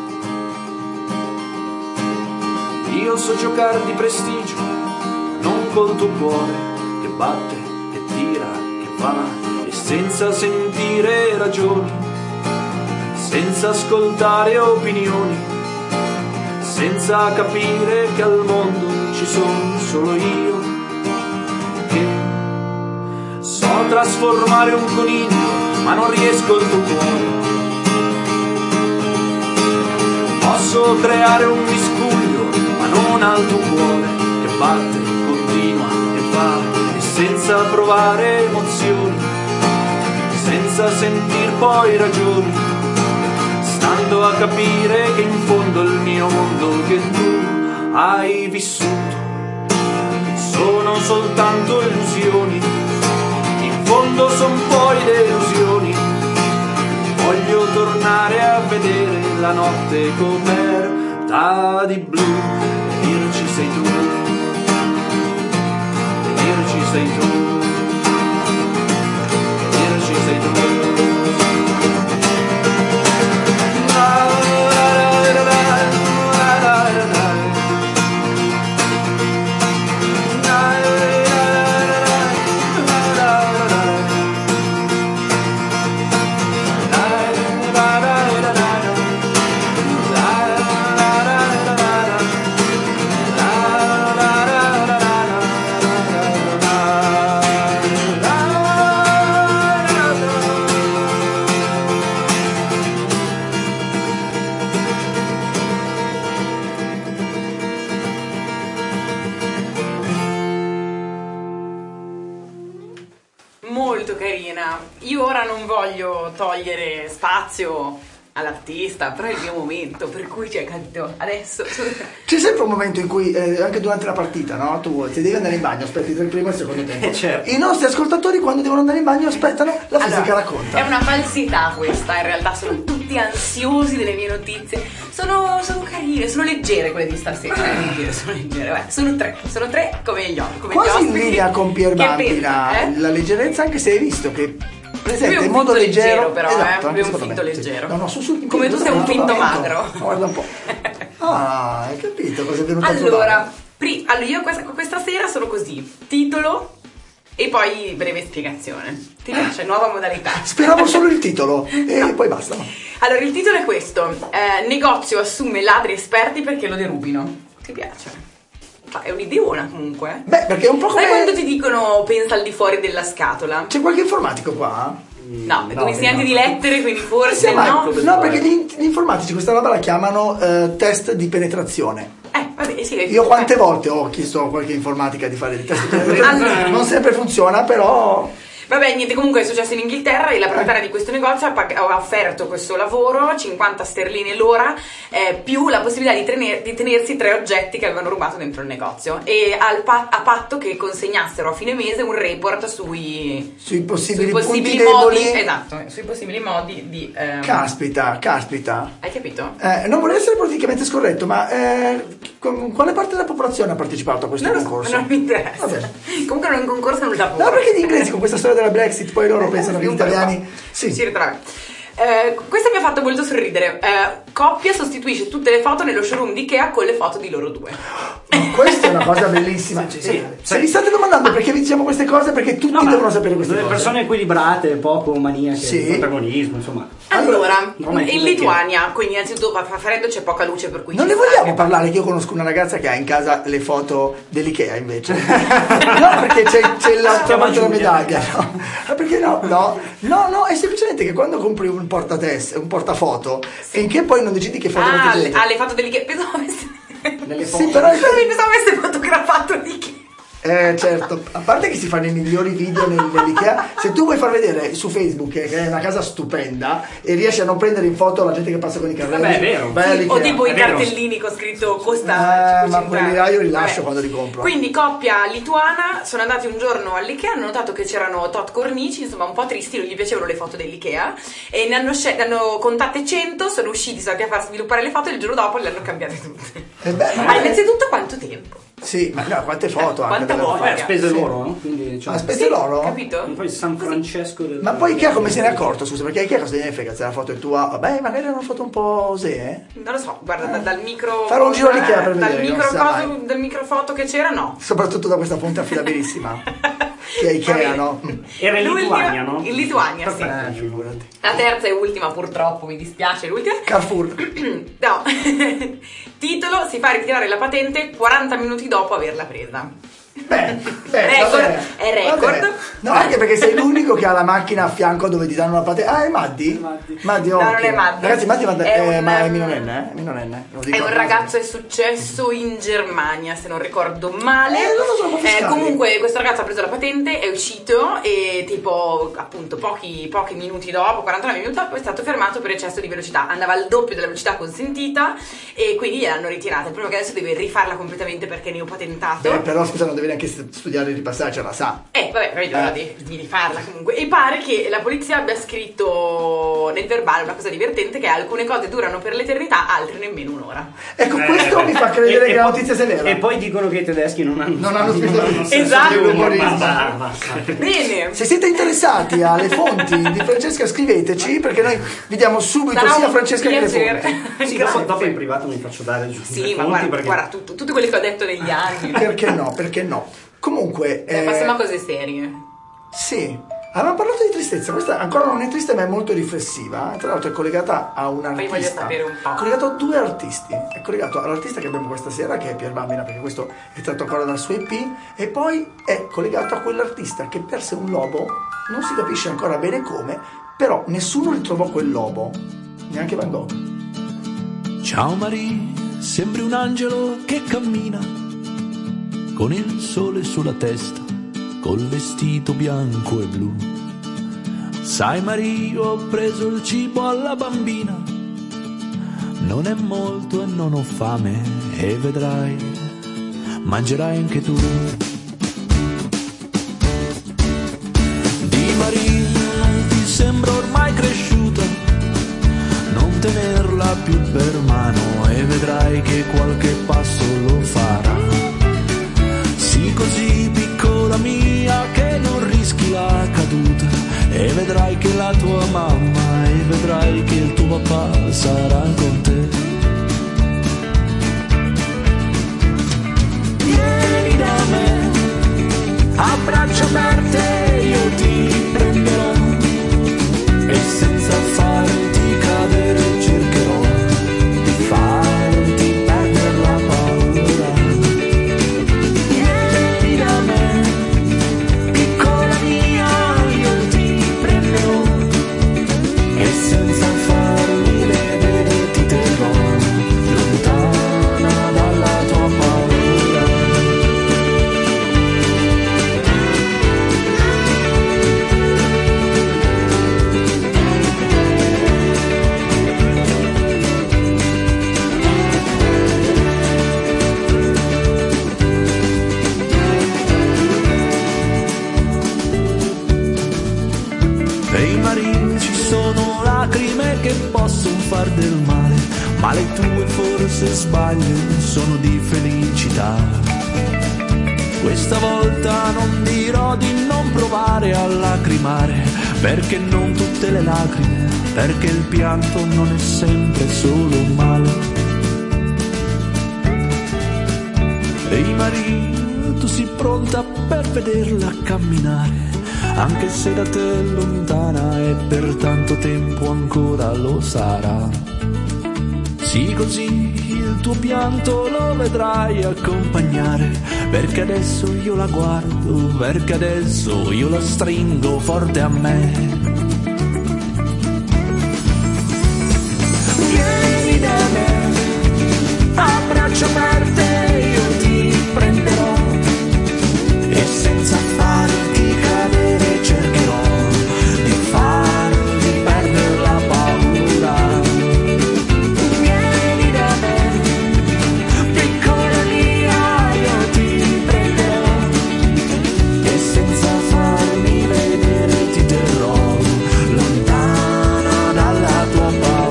Io so giocare di prestigio, ma non col tuo cuore, che batte, che tira, che va, e senza sentire ragioni, senza ascoltare opinioni, senza capire che al mondo ci sono solo io, che so trasformare un coniglio ma non riesco al tuo cuore. Posso creare un miscuglio, ma non al tuo cuore, che batte, continua e va, e senza provare emozioni, senza sentir poi ragioni, stando a capire che in fondo il mio mondo che tu hai vissuto sono soltanto illusioni. In fondo son poi delusioni, voglio tornare a vedere la notte coperta di blu e dirci sei tu, e dirci sei tu, e dirci sei tu. Molto carina. Io ora non voglio togliere spazio all'artista, però è il mio momento, per cui c'è capito adesso. C'è sempre un momento in cui, anche durante la partita, no? Tu se devi andare in bagno, aspetti il primo e il secondo tempo. Certo. I nostri ascoltatori, quando devono andare in bagno, aspettano la fisica racconta. È una falsità questa, in realtà sono tutti ansiosi delle mie notizie. Sono carine, sono leggere quelle di stasera. Sono leggere, beh, sono tre come gli occhi. Quasi in linea con Pier Bambina, la leggerezza, anche se hai visto che presenta in modo leggero, però, esatto, proprio un secondo finto me, leggero. No, come tu sei un finto magro. Guarda un po'. Ah, hai capito cosa è venuto a Allora, io questa sera sono così: titolo e poi breve spiegazione. Ti piace? Nuova modalità. Speravo solo il titolo e poi basta. Allora, il titolo è questo: negozio assume ladri esperti perché lo derubino. Ti piace? È un'ideona comunque. Beh, perché è un po' come... Sai quando ti dicono pensa al di fuori della scatola? C'è qualche informatico qua? No, tu insegnanti di lettere, quindi forse no. No, perché gli informatici questa roba la chiamano test di penetrazione. Vabbè, sì. Io quante volte ho chiesto a qualche informatica di fare dei test di penetrazione. Allora. Non sempre funziona, però... Vabbè, niente, comunque è successo in Inghilterra e la proprietaria di questo negozio ha offerto questo lavoro, 50 sterline l'ora, più la possibilità di tenersi 3 oggetti che avevano rubato dentro il negozio, e a patto che consegnassero a fine mese un report sui possibili punti modi, deboli. esatto, sui possibili modi di... Caspita. Hai capito? Non vorrei essere politicamente scorretto, ma quale parte della popolazione ha partecipato a questo concorso? Non mi interessa. Vabbè. Comunque non è un concorso, non lavoro. No, perché gli inglesi con questa storia della Brexit poi loro pensano che gli italiani... Si ritrova. Questo mi ha fatto molto sorridere. Coppia sostituisce tutte le foto nello showroom di Ikea con le foto di loro due. Questa è una cosa bellissima. Se vi state domandando perché vi diciamo queste cose, perché tutti devono sapere queste delle cose. persone equilibrate, poco maniache, Sì. protagonismo, insomma. Allora, Come in Lituania, quindi innanzitutto fa freddo, c'è poca luce, per cui Non ci ne sta vogliamo che- parlare, che io conosco una ragazza che ha in casa le foto dell'Ikea invece. No, perché c'è l'altra parte della medaglia. No. Ma perché no, è semplicemente che quando compri un portafoto, finché poi non decidi che foto metti dentro. le foto dell'Ikea. Pensavo avesse... Nelle Sì, però pensavo avesse fotografato l'Ikea. certo, a parte che si fanno i migliori video nell'Ikea, se tu vuoi far vedere su Facebook che è una casa stupenda e riesci a non prendere in foto la gente che passa con i carrelli, Vabbè, è vero. vai Sì, all'Ikea. o tipo i È vero. cartellini con scritto costa ma 500 quelli là io li lascio quando li compro. Quindi coppia lituana sono andati un giorno all'Ikea, hanno notato che c'erano tot cornici, insomma un po' tristi, non gli piacevano le foto dell'Ikea e ne hanno contate 100, sono usciti, sono andati a far sviluppare le foto e il giorno dopo le hanno cambiate tutte. Ma innanzitutto quanto tempo? Sì, ma no, quante foto anche Quanta devono voglia. fare. spese Sì. loro, no? Quindi, cioè, Ma spese loro? Capito? poi San Francesco del... Ma poi Ikea come se ne è accorto, scusa, perché Ikea cosa gliene frega se la foto è tua? Vabbè, magari è una foto un po' osè, Non lo so, guarda, dal micro... Farò un giro all'Ikea per vedere, non sa mai. dal microfoto che c'era, no. Soprattutto da questa fonte affidabilissima. Che è Ikea, bene. no? Era in L'ultima- Lituania, no? In Lituania, sì. Figurati. La terza e ultima, purtroppo, mi dispiace, l'ultima. Carrefour. No. Titolo: si fa ritirare la patente 40 minuti dopo averla presa. Record, vabbè. è record. Vabbè. No, anche perché sei l'unico che ha la macchina a fianco dove ti danno la patente. Ah, è Maddi? Maddi, No, non occhio. è Maddi. Ragazzi, Maddi È ma è un- minorenne, eh? Minorenne. Lo dico È un a ragazzo, è successo in Germania, se non ricordo male. non lo so, ma fiscali. Comunque questo ragazzo ha preso la patente, è uscito e tipo appunto pochi minuti dopo, 49 minuti dopo, è stato fermato per eccesso di velocità. Andava al doppio della velocità consentita e quindi gliel'hanno ritirata. Il problema è che adesso deve rifarla completamente perché ne ho patentato. Beh, però scusa, non devi neanche studiare e ripassare, ce la sa. Vabbè, di rifarla comunque. E pare che la polizia abbia scritto nel verbale una cosa divertente, che alcune cose durano per l'eternità, altre nemmeno un'ora. Ecco, questo mi fa credere che la poi- notizia sia vera. E poi dicono che i tedeschi non hanno spiegato. Esatto. Basta. Bene. Se siete interessati alle fonti di Francesca, scriveteci perché noi vi diamo subito Sarà sia un Francesca che le piacere. fonti. Sì, dopo in privato mi faccio dare giù Sì, le ma fonti guarda, tutte quelle che ho detto negli anni. Perché no? Perché no? Comunque, Passiamo a cose serie. sì, avevamo parlato di tristezza. Questa ancora non è triste, ma è molto riflessiva. Tra l'altro, è collegata a un Poi voglio artista. sapere un po'. È collegato a due artisti. È collegato all'artista che abbiamo questa sera, che è Pier Bambina, perché questo è tratto ancora dal suo EP. E poi è collegato a quell'artista che perse un lobo. Non si capisce ancora bene come, però nessuno ritrovò quel lobo, neanche Van Gogh. Ciao Marie, sembri un angelo che cammina con il sole sulla testa, col vestito bianco e blu. Sai Marie, ho preso il cibo alla bambina, non è molto e non ho fame, e vedrai, mangerai anche tu. Di Marie, ti sembra ormai cresciuta, non tenerla più per mano e vedrai che qualche passo lo farà. Sii così piccola mia che non rischi la caduta e vedrai che la tua mamma e vedrai che il tuo papà sarà con te. Vieni da me, a braccia aperte io ti prenderò e senza farti cadere cercherò di farti perdere la paura. Vieni da me, piccola mia, io ti prenderò e senza farmi vedere ti terrò lontana dalla tua paura. Per i marini ci sono lacrime che possono far del male, ma le tue forse sbaglio, sono di felicità. Questa volta non dirò di non provare a lacrimare, perché non tutte le lacrime, perché il pianto non è sempre solo male. Ehi Maria, tu sei pronta per vederla camminare, anche se da te lontana e per tanto tempo ancora lo sarà. Sì, così il tuo pianto lo vedrai accompagnare, perché adesso io la guardo, perché adesso io la stringo forte a me. Vieni da me, a braccia aperte io ti prenderò, e senza farti cadere cercherò di farti perdere la paura. Vieni da me, piccola mia, io ti prenderò, e senza farmi vedere ti terrò lontana dalla tua paura.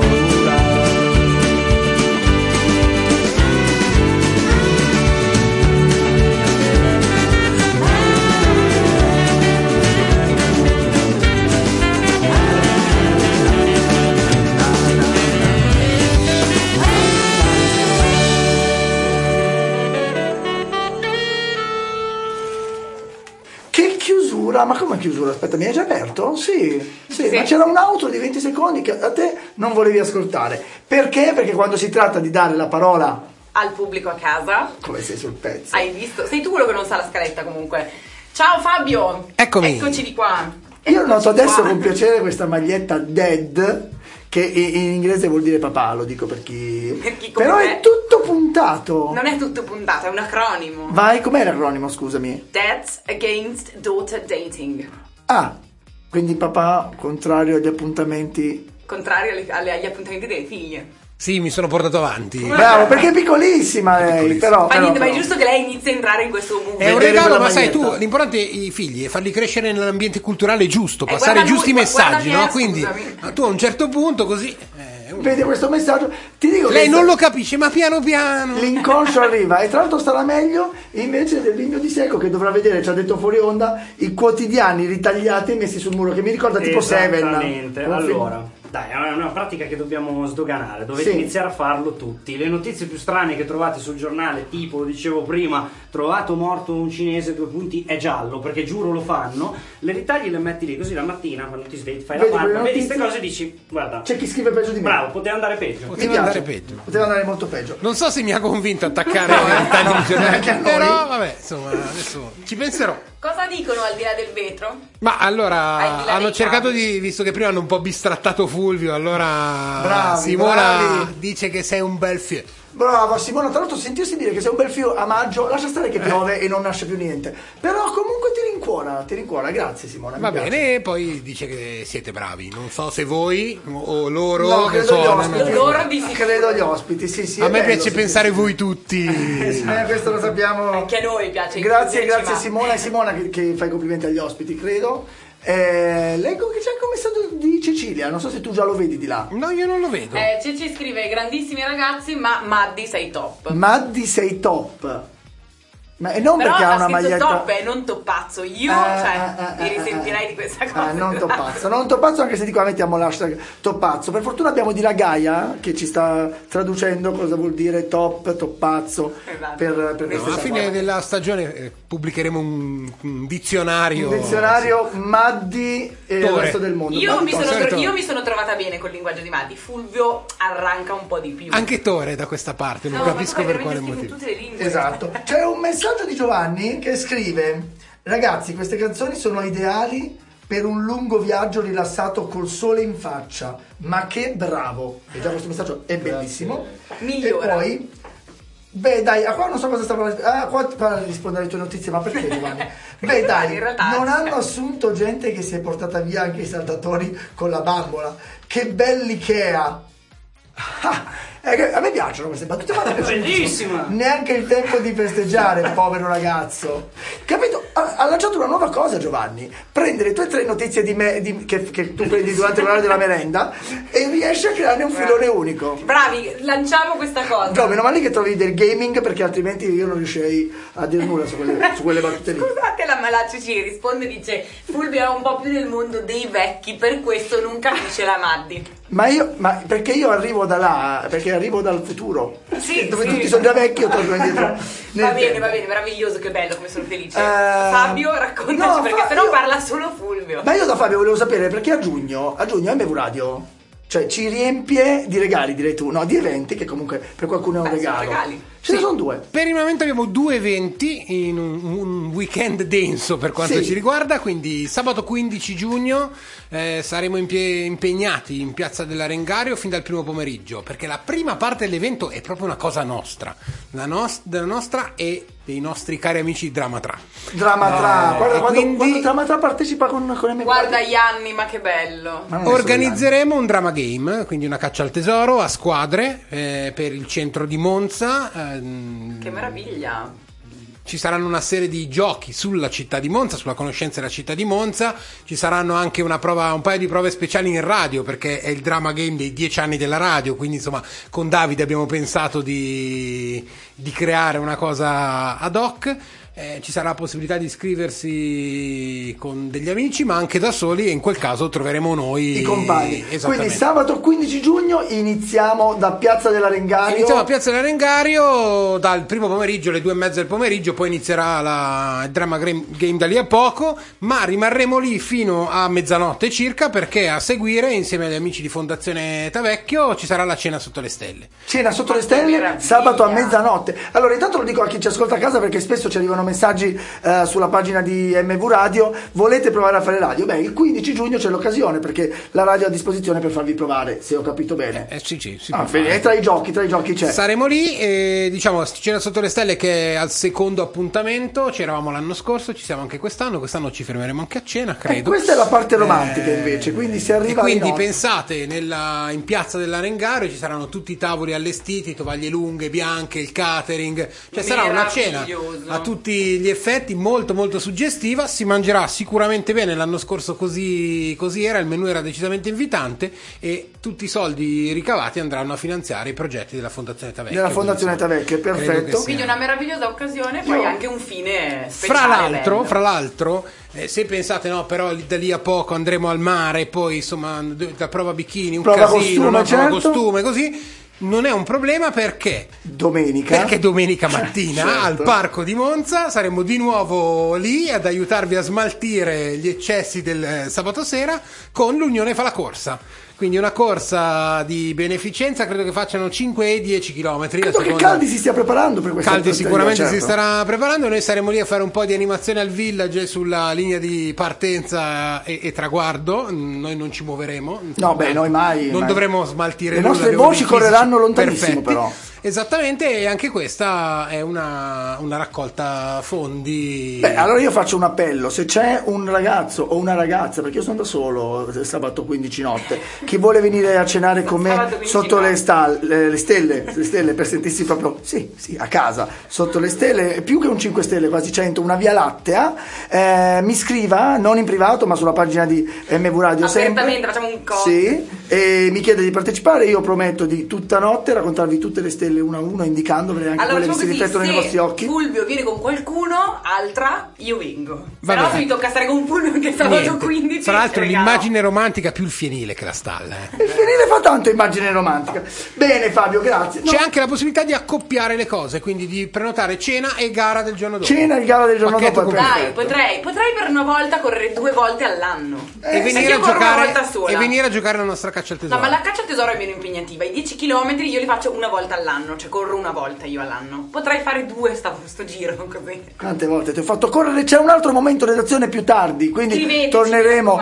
Che chiusura? Ma come chiusura? Aspetta, mi hai già aperto? Sì, ma c'era un outro di 20 secondi che a te non volevi ascoltare. Perché? Perché quando si tratta di dare la parola al pubblico a casa, come sei sul pezzo? hai visto? Sei tu quello che non sa la scaletta comunque. Ciao Fabio! Eccomi. Eccoci di qua. Io noto adesso con piacere questa maglietta Dead, che in inglese vuol dire papà, lo dico per chi come però me. è tutto puntato. Non è tutto puntato, è un acronimo. Vai, com'è l'acronimo, scusami? Dads Against Daughter Dating. Ah, quindi papà contrario agli appuntamenti. Contrario agli appuntamenti delle figlie. Sì, mi sono portato avanti. Bravo, perché è piccolissima lei, però. Ma niente, ma è giusto che lei inizi a entrare in questo mondo. È un Vedere regalo, quella ma sai maglietta. tu, l'importante è i figli e farli crescere nell'ambiente culturale giusto, passare guarda i giusti lui, messaggi, guarda no? me, Quindi scusami. tu a un certo punto così Vede questo messaggio, ti dico lei che non lo capisce, ma piano piano. l'inconscio arriva e tra l'altro starà meglio invece del Lignio di Secco che dovrà vedere, ci ha detto fuori onda, i quotidiani ritagliati e messi sul muro, che mi ricorda tipo Seven. Esattamente, allora dai, è una pratica che dobbiamo sdoganare, dovete Sì. iniziare a farlo tutti. Le notizie più strane che trovate sul giornale, tipo, lo dicevo prima, trovato morto un cinese, 2 punti, è giallo, perché giuro lo fanno, le ritagli e le metti lì, così la mattina quando ti svegli fai Vedi la quelle barba, vedi notizie? queste cose e dici, guarda, C'è chi scrive peggio di me. bravo, poteva andare peggio. Mi Poteva piace. andare peggio. Poteva andare molto peggio. Non so se mi ha convinto a attaccare i ritagli di giornale, anche a noi. però vabbè, insomma, adesso ci penserò. Cosa dicono al di là del vetro? Ma Al allora di là hanno dei cercato cavi. visto che prima hanno un po' bistrattato Fulvio, allora Bravi, Simona bravi. dice che sei un bel figlio. Brava Simona, tra l'altro sentirsi dire che sei un bel figlio a maggio, lascia stare che piove e non nasce più niente. Però comunque ti rincuora, grazie Simona. Va mi piace. bene, e poi dice che siete bravi. Non so se voi o loro No, che credo gli suonano. ospiti. Loro di sicuro. Credo agli ospiti, sì. A è me bello, piace sì, pensare sì. voi tutti. Questo lo sappiamo. Anche a noi piace. Grazie includerci, ma- Simona. E Simona che fa i complimenti agli ospiti, credo. Leggo che c'è anche un messaggio di Cecilia, non so se tu già lo vedi di là. No, io non lo vedo. Cici scrive grandissimi ragazzi, ma Maddi sei top. Maddi sei top. Ma e non Però perché ha ha una scritto maglietta. top e non toppazzo. Io, mi risentirei di questa cosa. Non toppazzo, anche se dico mettiamo l'hashtag toppazzo. Per fortuna abbiamo di là Gaia che ci sta traducendo cosa vuol dire toppazzo. Esatto. Per No, queste alla cose. fine della stagione pubblicheremo un dizionario. Un dizionario Maddi e il Tore. resto del mondo. Io Maddi mi, sono Tore. io mi sono trovata bene col linguaggio di Maddi. Fulvio arranca un po' di più. Anche Tore da questa parte, non No, ma capisco tu per veramente quale scrivi in motivo. tutte le lingue. Esatto. C'è un messaggio di Giovanni che scrive: ragazzi, queste canzoni sono ideali per un lungo viaggio rilassato col sole in faccia, ma che bravo. E già questo messaggio è bellissimo. Migliora. E poi beh dai, qua non so cosa stavo qua rispondo alle tue notizie, ma perché Giovanni? Beh dai, In realtà non hanno assunto gente che si è portata via anche i saltatori con la bambola. Che bell'Ikea. A me piacciono queste battute, ma bellissima. Neanche il tempo di festeggiare, povero ragazzo. Capito? Ha lanciato una nuova cosa, Giovanni. Prende le tue 3 notizie di me che tu prendi durante l'orario della merenda e riesci a crearne un filone unico. Bravi, lanciamo questa cosa. No, meno male che trovi del gaming, perché altrimenti io non riuscirei a dire nulla su quelle battute lì. Scusate, la Malaccio ci risponde, dice: Fulvio è un po' più nel mondo dei vecchi, per questo non capisce la Maddi. Ma perché io arrivo da là, perché arrivo dal futuro. Sì, dove sì. tutti sono già vecchi, io torno indietro. Va bene, meraviglioso, che bello, come sono felice. Fabio, raccontaci, perché sennò parla solo Fulvio. Ma io da Fabio volevo sapere, perché a giugno MV Radio, cioè, ci riempie di regali, direi tu, no, di eventi, che comunque per qualcuno è un regalo. Sono regali. Ce ne sono 2. Per il momento abbiamo 2 eventi in un weekend denso per quanto ci riguarda, quindi sabato 15 giugno saremo impegnati in Piazza dell'Arengario fin dal primo pomeriggio, perché la prima parte dell'evento è proprio una cosa nostra, della nostra e dei nostri cari amici Dramatra. Guarda, quando Dramatra partecipa con me. Guarda Ianni, ma che bello. Organizzeremo un drama game, quindi una caccia al tesoro a squadre per il centro di Monza. Che meraviglia. Ci saranno una serie di giochi sulla città di Monza, sulla conoscenza della città di Monza. Ci saranno anche un paio di prove speciali in radio, perché è il drama game dei 10 anni della radio, quindi insomma con Davide abbiamo pensato di creare una cosa ad hoc. Ci sarà la possibilità di iscriversi con degli amici, ma anche da soli, e in quel caso troveremo noi i compagni. Quindi sabato 15 giugno iniziamo da Piazza dell'Arengario. Iniziamo a Piazza dell'Arengario dal primo pomeriggio, alle 2:30 del pomeriggio, poi inizierà il drama game da lì a poco, ma rimarremo lì fino a mezzanotte circa, perché a seguire, insieme agli amici di Fondazione Tavecchio, ci sarà la cena sotto le stelle. Cena sotto le stelle, sabato a mezzanotte. Allora, intanto lo dico a chi ci ascolta a casa, perché spesso ci arrivano messaggi sulla pagina di MV Radio: volete provare a fare radio? Beh, il 15 giugno c'è l'occasione, perché la radio è a disposizione per farvi provare, se ho capito bene. Sì. Tra i giochi c'è. Saremo lì e diciamo cena sotto le stelle, che è al secondo appuntamento. C'eravamo l'anno scorso, ci siamo anche quest'anno ci fermeremo anche a cena, credo. Questa è la parte romantica invece, quindi si arriva e quindi pensate, in Piazza dell'Arengario ci saranno tutti i tavoli allestiti, tovaglie lunghe, bianche, il catering, cioè sarà una cena a tutti gli effetti molto molto suggestiva. Si mangerà sicuramente bene, l'anno scorso così era, il menù era decisamente invitante, e tutti i soldi ricavati andranno a finanziare i progetti della Fondazione Tavecchio. Perfetto. Quindi una meravigliosa occasione, poi anche un fine speciale. Fra l'altro se pensate però da lì a poco andremo al mare, poi insomma la prova bikini, prova costume, così non è un problema, perché domenica mattina al parco di Monza saremo di nuovo lì ad aiutarvi a smaltire gli eccessi del sabato sera con l'Unione Fa la Corsa. Quindi una corsa di beneficenza, credo che facciano 5 e 10 km. Credo che Caldi si stia preparando per questa Caldi sicuramente si starà preparando. Noi saremo lì a fare un po' di animazione al village sulla linea di partenza e traguardo. Noi non ci muoveremo. Noi mai. Dovremo smaltire le nostre voci correranno lontanissimo, però. Esattamente, e anche questa è una raccolta fondi. Allora io faccio un appello: se c'è un ragazzo o una ragazza, perché io sono da solo sabato 15 notte, chi vuole venire a cenare con me sotto le stelle per sentirsi proprio a casa sotto le stelle, più che un 5 stelle, quasi 100, una via lattea, mi scriva, non in privato ma sulla pagina di MV Radio, apertamente facciamo un call, e mi chiede di partecipare. Io prometto di tutta notte raccontarvi tutte le stelle una a uno, indicandovele anche quelle che si riflettono nei vostri occhi. Fulvio viene con qualcuno, altra io vengo. Però se mi tocca stare con Fulvio anche sabato 15. Tra l'altro l'immagine romantica più il fienile che la stalla. Il fienile fa tanto immagine romantica. Bene Fabio, grazie. C'è anche la possibilità di accoppiare le cose, quindi di prenotare cena e gara del giorno dopo. Cena e gara del giorno dopo. Dai, potrei per una volta correre 2 volte all'anno. E venire a giocare la nostra caccia al tesoro. No, ma la caccia al tesoro è meno impegnativa. I 10 km io li faccio una volta all'anno. Cioè corro una volta io all'anno. Potrei fare 2 sto giro così. Quante volte ti ho fatto correre? C'è un altro momento redazione più tardi, quindi torneremo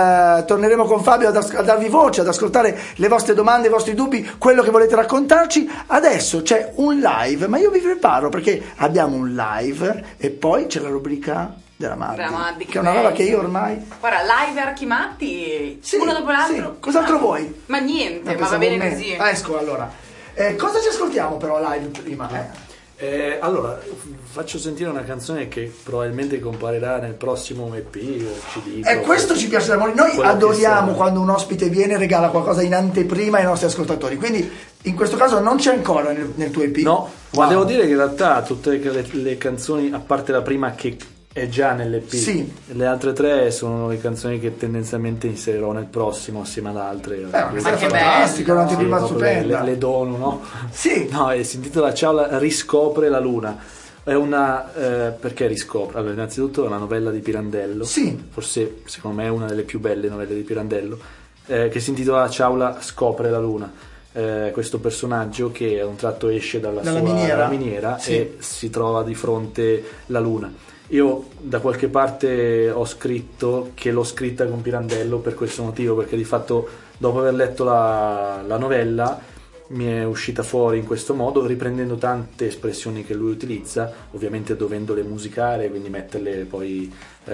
con Fabio a darvi voce, ad ascoltare le vostre domande, i vostri dubbi, quello che volete raccontarci. Adesso c'è un live, ma io vi preparo, perché abbiamo un live e poi c'è la rubrica della Della Maddi, che è una roba che io ormai... Guarda, live Archimatti, uno dopo l'altro. Sì. Cos'altro vuoi? Ma niente, ma va bene così. Esco allora. Cosa ci ascoltiamo però live prima? Allora, faccio sentire una canzone che probabilmente comparirà nel prossimo EP, CD. E questo ci piace da morire. Noi adoriamo quando un ospite viene e regala qualcosa in anteprima ai nostri ascoltatori. Quindi in questo caso non c'è ancora nel tuo EP. No, ma devo dire che in realtà tutte le canzoni, a parte la prima che è già nell'EP, sì, le altre 3 sono le canzoni che tendenzialmente inserirò nel prossimo assieme ad altre. Questa è fantastica, un'anteprima stupenda. Le dono, no? Sì. No, si intitola Ciao, riscopre la luna. È una perché riscopre? Allora, innanzitutto è una novella di Pirandello. Sì. Forse secondo me è una delle più belle novelle di Pirandello, che si intitola Ciao, scopre la luna. Questo personaggio che a un tratto esce dalla miniera sì, e si trova di fronte la luna. Io da qualche parte ho scritto che l'ho scritta con Pirandello per questo motivo, perché di fatto dopo aver letto la novella mi è uscita fuori in questo modo, riprendendo tante espressioni che lui utilizza, ovviamente dovendole musicare, quindi metterle poi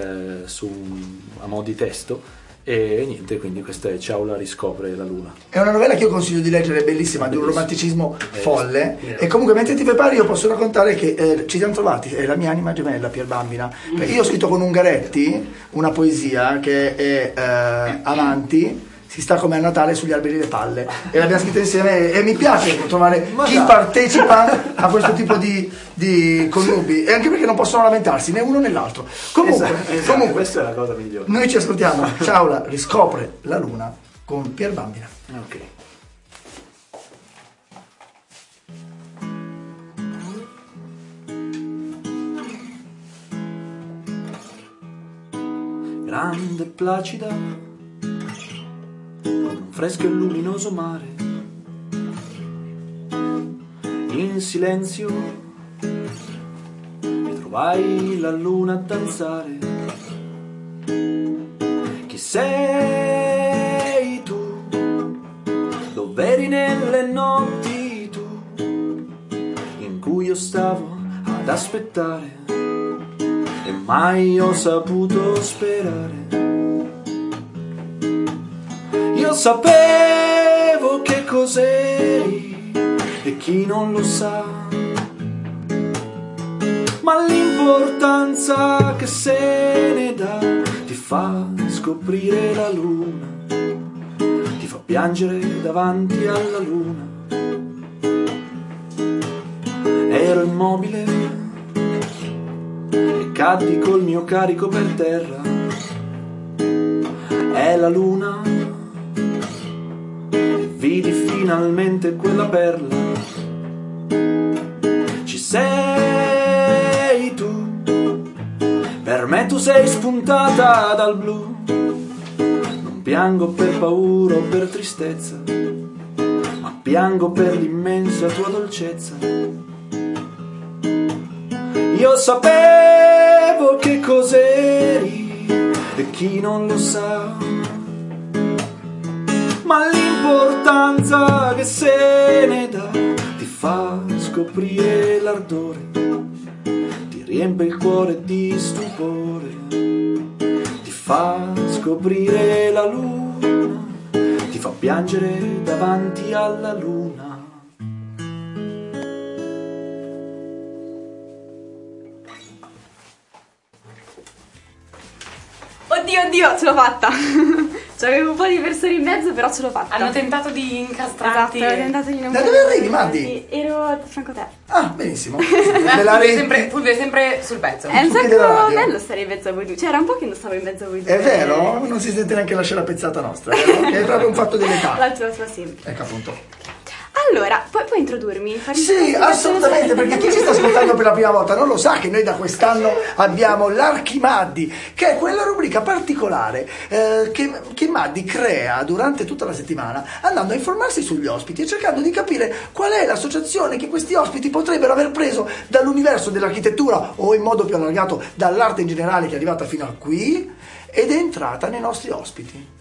a mo' di testo. E niente, quindi questa è Ciao, la riscopre la luna. È una novella che io consiglio di leggere, è bellissima, di un romanticismo folle. E comunque mentre ti prepari io posso raccontare che ci siamo trovati, è la mia anima gemella, Pier Bambina. Io ho scritto con Ungaretti una poesia che è Avanti si sta come a Natale sugli alberi le palle, e l'abbiamo scritta insieme e mi piace trovare chi partecipa a questo tipo di connubi, e anche perché non possono lamentarsi né uno né l'altro. Comunque questa è la cosa migliore. Noi ci ascoltiamo Ciao, la riscopre la luna con Pier Bambina. Ok. Grande e placida, un fresco e luminoso mare, in silenzio mi trovai la luna a danzare. Chi sei tu? Dov'eri nelle notti tu, in cui io stavo ad aspettare e mai ho saputo sperare? Io sapevo che cos'eri e chi non lo sa, ma l'importanza che se ne dà ti fa scoprire la luna, ti fa piangere davanti alla luna. Ero immobile e caddi col mio carico per terra. È la luna, vidi finalmente quella perla. Ci sei tu, per me tu sei spuntata dal blu. Non piango per paura o per tristezza, ma piango per l'immensa tua dolcezza. Io sapevo che cos'eri e chi non lo sa, ma l'importanza che se ne dà ti fa scoprire l'ardore, ti riempie il cuore di stupore, ti fa scoprire la luna, ti fa piangere davanti alla luna. Oddio, ce l'ho fatta! C'avevo un po' di persone in mezzo, però ce l'ho fatta. Hanno tentato di incastrarti. Esatto, hanno tentato di non... Da dove arrivi, Maddi? Ero a fianco a te. Ah, benissimo. Fulvio sempre sul pezzo. È un sacco bello stare in mezzo a voi due. Cioè, era un po' che non stavo in mezzo a voi due. È vero? Non si sente neanche la scena pezzata nostra, è proprio un fatto dell'età. La tua sempre. Ecco appunto. Allora, puoi introdurmi? Sì, assolutamente, perché chi ci sta ascoltando per la prima volta non lo sa che noi da quest'anno abbiamo l'Archimaddi, che è quella rubrica particolare che Maddi crea durante tutta la settimana, andando a informarsi sugli ospiti e cercando di capire qual è l'associazione che questi ospiti potrebbero aver preso dall'universo dell'architettura, o in modo più allargato dall'arte in generale, che è arrivata fino a qui ed è entrata nei nostri ospiti.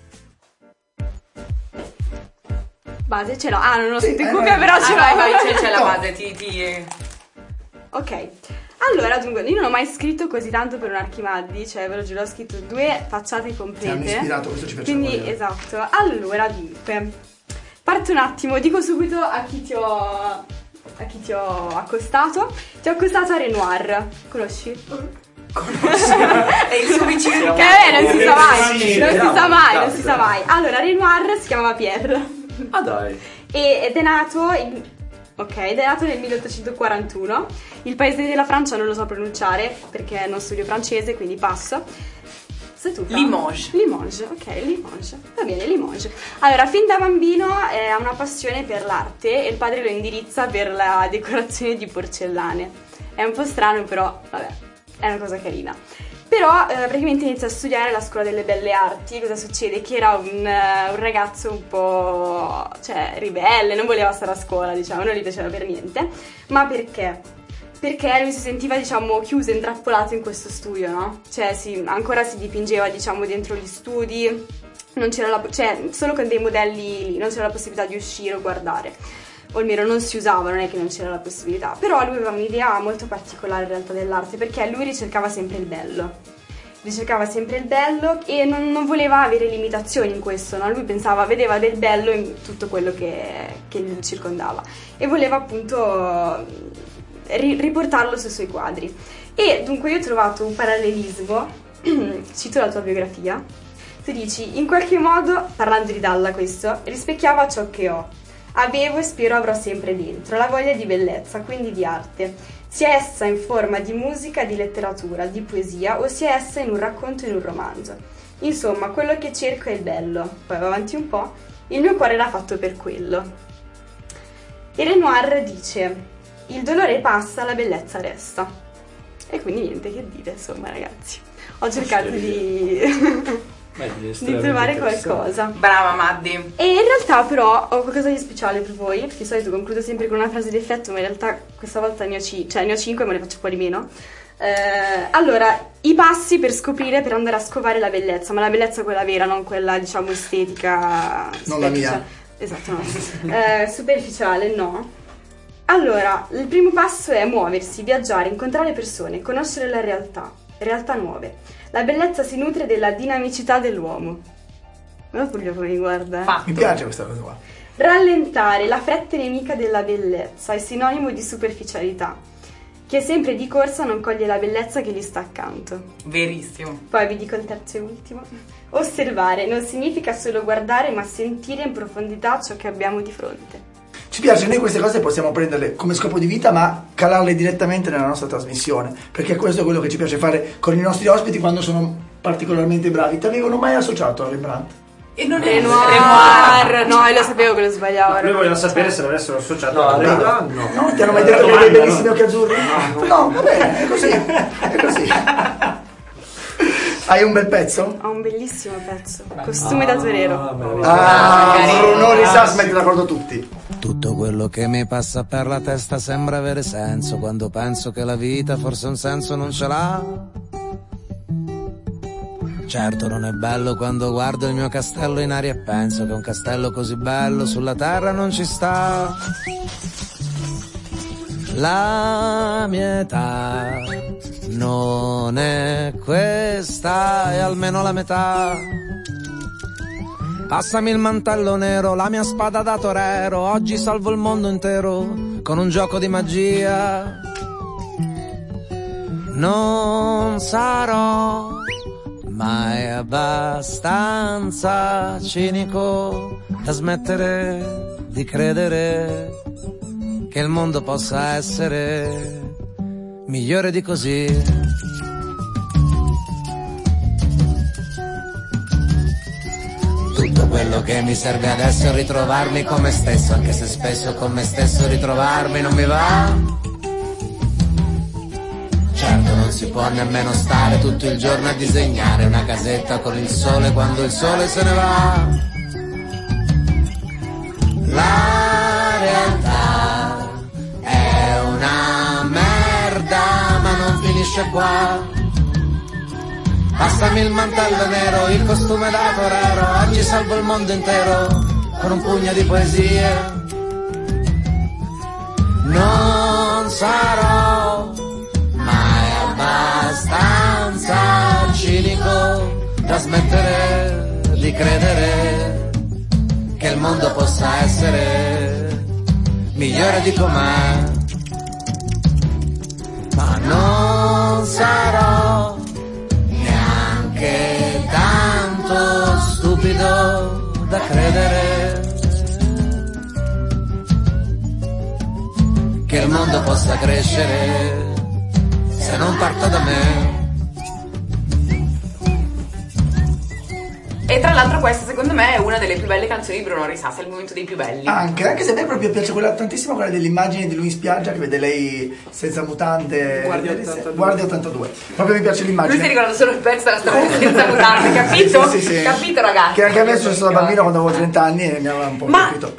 Base ce l'ho. Ah, non l'ho scritto in copia, però ce l'ho. Vai, c'è la base, Ok. Allora, dunque, io non ho mai scritto così tanto per un Archimaldri, cioè ve lo giuro, ho scritto 2 facciate complete. Ti hanno ispirato, questo ci piace. Quindi, esatto. Allora, dunque, parto un attimo, dico subito a chi ti ho accostato. Ti ho accostato a Renoir. Conosci? È il suo vicino. Che non si sa mai. Allora, Renoir si chiamava Pierre. Ah, dai. Ed è nato nel 1841. Il paese della Francia non lo so pronunciare perché non studio francese, quindi passo. Sei tu? Limoges, ok, Limoges. Va bene, Limoges. Allora, fin da bambino ha una passione per l'arte e il padre lo indirizza per la decorazione di porcellane. È un po' strano, però vabbè, è una cosa carina. Però praticamente inizia a studiare alla scuola delle belle arti. Cosa succede? Che era un ragazzo un po' ribelle, non voleva stare a scuola, diciamo, non gli piaceva per niente. Ma perché? Perché lui si sentiva, diciamo, chiuso, intrappolato in questo studio, no? Cioè ancora si dipingeva, diciamo, dentro gli studi, non c'era solo con dei modelli lì, non c'era la possibilità di uscire o guardare. O almeno non si usava, non è che non c'era la possibilità. Però lui aveva un'idea molto particolare in realtà dell'arte, perché lui ricercava sempre il bello. E non voleva avere limitazioni in questo, no? Lui vedeva del bello in tutto quello che gli circondava. E voleva appunto riportarlo sui suoi quadri. E dunque io ho trovato un parallelismo, cito la tua biografia, tu dici, in qualche modo, parlando di Dalla questo, rispecchiava ciò che ho. Avevo e spero avrò sempre dentro la voglia di bellezza, quindi di arte, sia essa in forma di musica, di letteratura, di poesia, o sia essa in un racconto, in un romanzo. Insomma, quello che cerco è il bello. Poi va avanti un po', il mio cuore era fatto per quello. E Renoir dice, il dolore passa, la bellezza resta. E quindi niente che dire, insomma, ragazzi. Ho cercato di trovare qualcosa. Brava Maddi. E in realtà però ho qualcosa di speciale per voi, perché di solito concludo sempre con una frase d'effetto, ma in realtà questa volta ne ho 5, ma ne faccio un po' di meno. Allora, i passi per scoprire, per andare a scovare la bellezza, ma la bellezza quella vera, non quella, diciamo, estetica. Non la mia. Esatto, no. Superficiale, no. Allora, il primo passo è muoversi, viaggiare, incontrare persone, conoscere la realtà nuove. La bellezza si nutre della dinamicità dell'uomo. Non so come mi guarda. Mi piace questa cosa qua. Rallentare, la fretta è nemica della bellezza, è sinonimo di superficialità. Chi è sempre di corsa non coglie la bellezza che gli sta accanto. Verissimo. Poi vi dico il terzo e ultimo. Osservare non significa solo guardare, ma sentire in profondità ciò che abbiamo di fronte. Ci piace, noi queste cose possiamo prenderle come scopo di vita, ma calarle direttamente nella nostra trasmissione, perché questo è quello che ci piace fare con i nostri ospiti quando sono particolarmente bravi. Ti avevano mai associato a Rembrandt? E non è Renoir. No, io lo sapevo che lo sbagliavo. Noi vogliamo sapere se l'avessero associato a Rembrandt. No, ti hanno mai detto che eri bellissimi occhi azzurri? No, va bene, è così. Hai un bel pezzo? Ho un bellissimo pezzo, costume da torero. Non sa, si mette d'accordo tutti. Tutto quello che mi passa per la testa sembra avere senso quando penso che la vita forse un senso non ce l'ha. Certo non è bello quando guardo il mio castello in aria e penso che un castello così bello sulla terra non ci sta. La mia età non è questa, è almeno la metà. Passami il mantello nero, la mia spada da torero, oggi salvo il mondo intero con un gioco di magia. Non sarò mai abbastanza cinico da smettere di credere che il mondo possa essere migliore di così. Tutto quello che mi serve adesso è ritrovarmi con me stesso, anche se spesso con me stesso ritrovarmi non mi va. Certo non si può nemmeno stare tutto il giorno a disegnare una casetta con il sole quando il sole se ne va. La realtà è una merda, ma non finisce qua. Passami il mantello nero, il costume da torero, oggi salvo il mondo intero con un pugno di poesie. Non sarò mai da smettere di credere che il mondo possa essere migliore di com'è. Ma non sarò neanche tanto stupido da credere che il mondo possa crescere se non parto da me. E tra l'altro questa secondo me è una delle più belle canzoni di Bruno Risas, è il momento dei più belli. Anche se a me proprio piace tantissimo quella dell'immagine di lui in spiaggia che vede lei senza mutande. Guardia 82. Proprio mi piace l'immagine. Lui si ricorda solo il pezzo della storia senza mutande, capito? Sì. Capito, ragazzi? Che anche a me è successo da bambino quando avevo 30 anni e mi aveva un po' capito.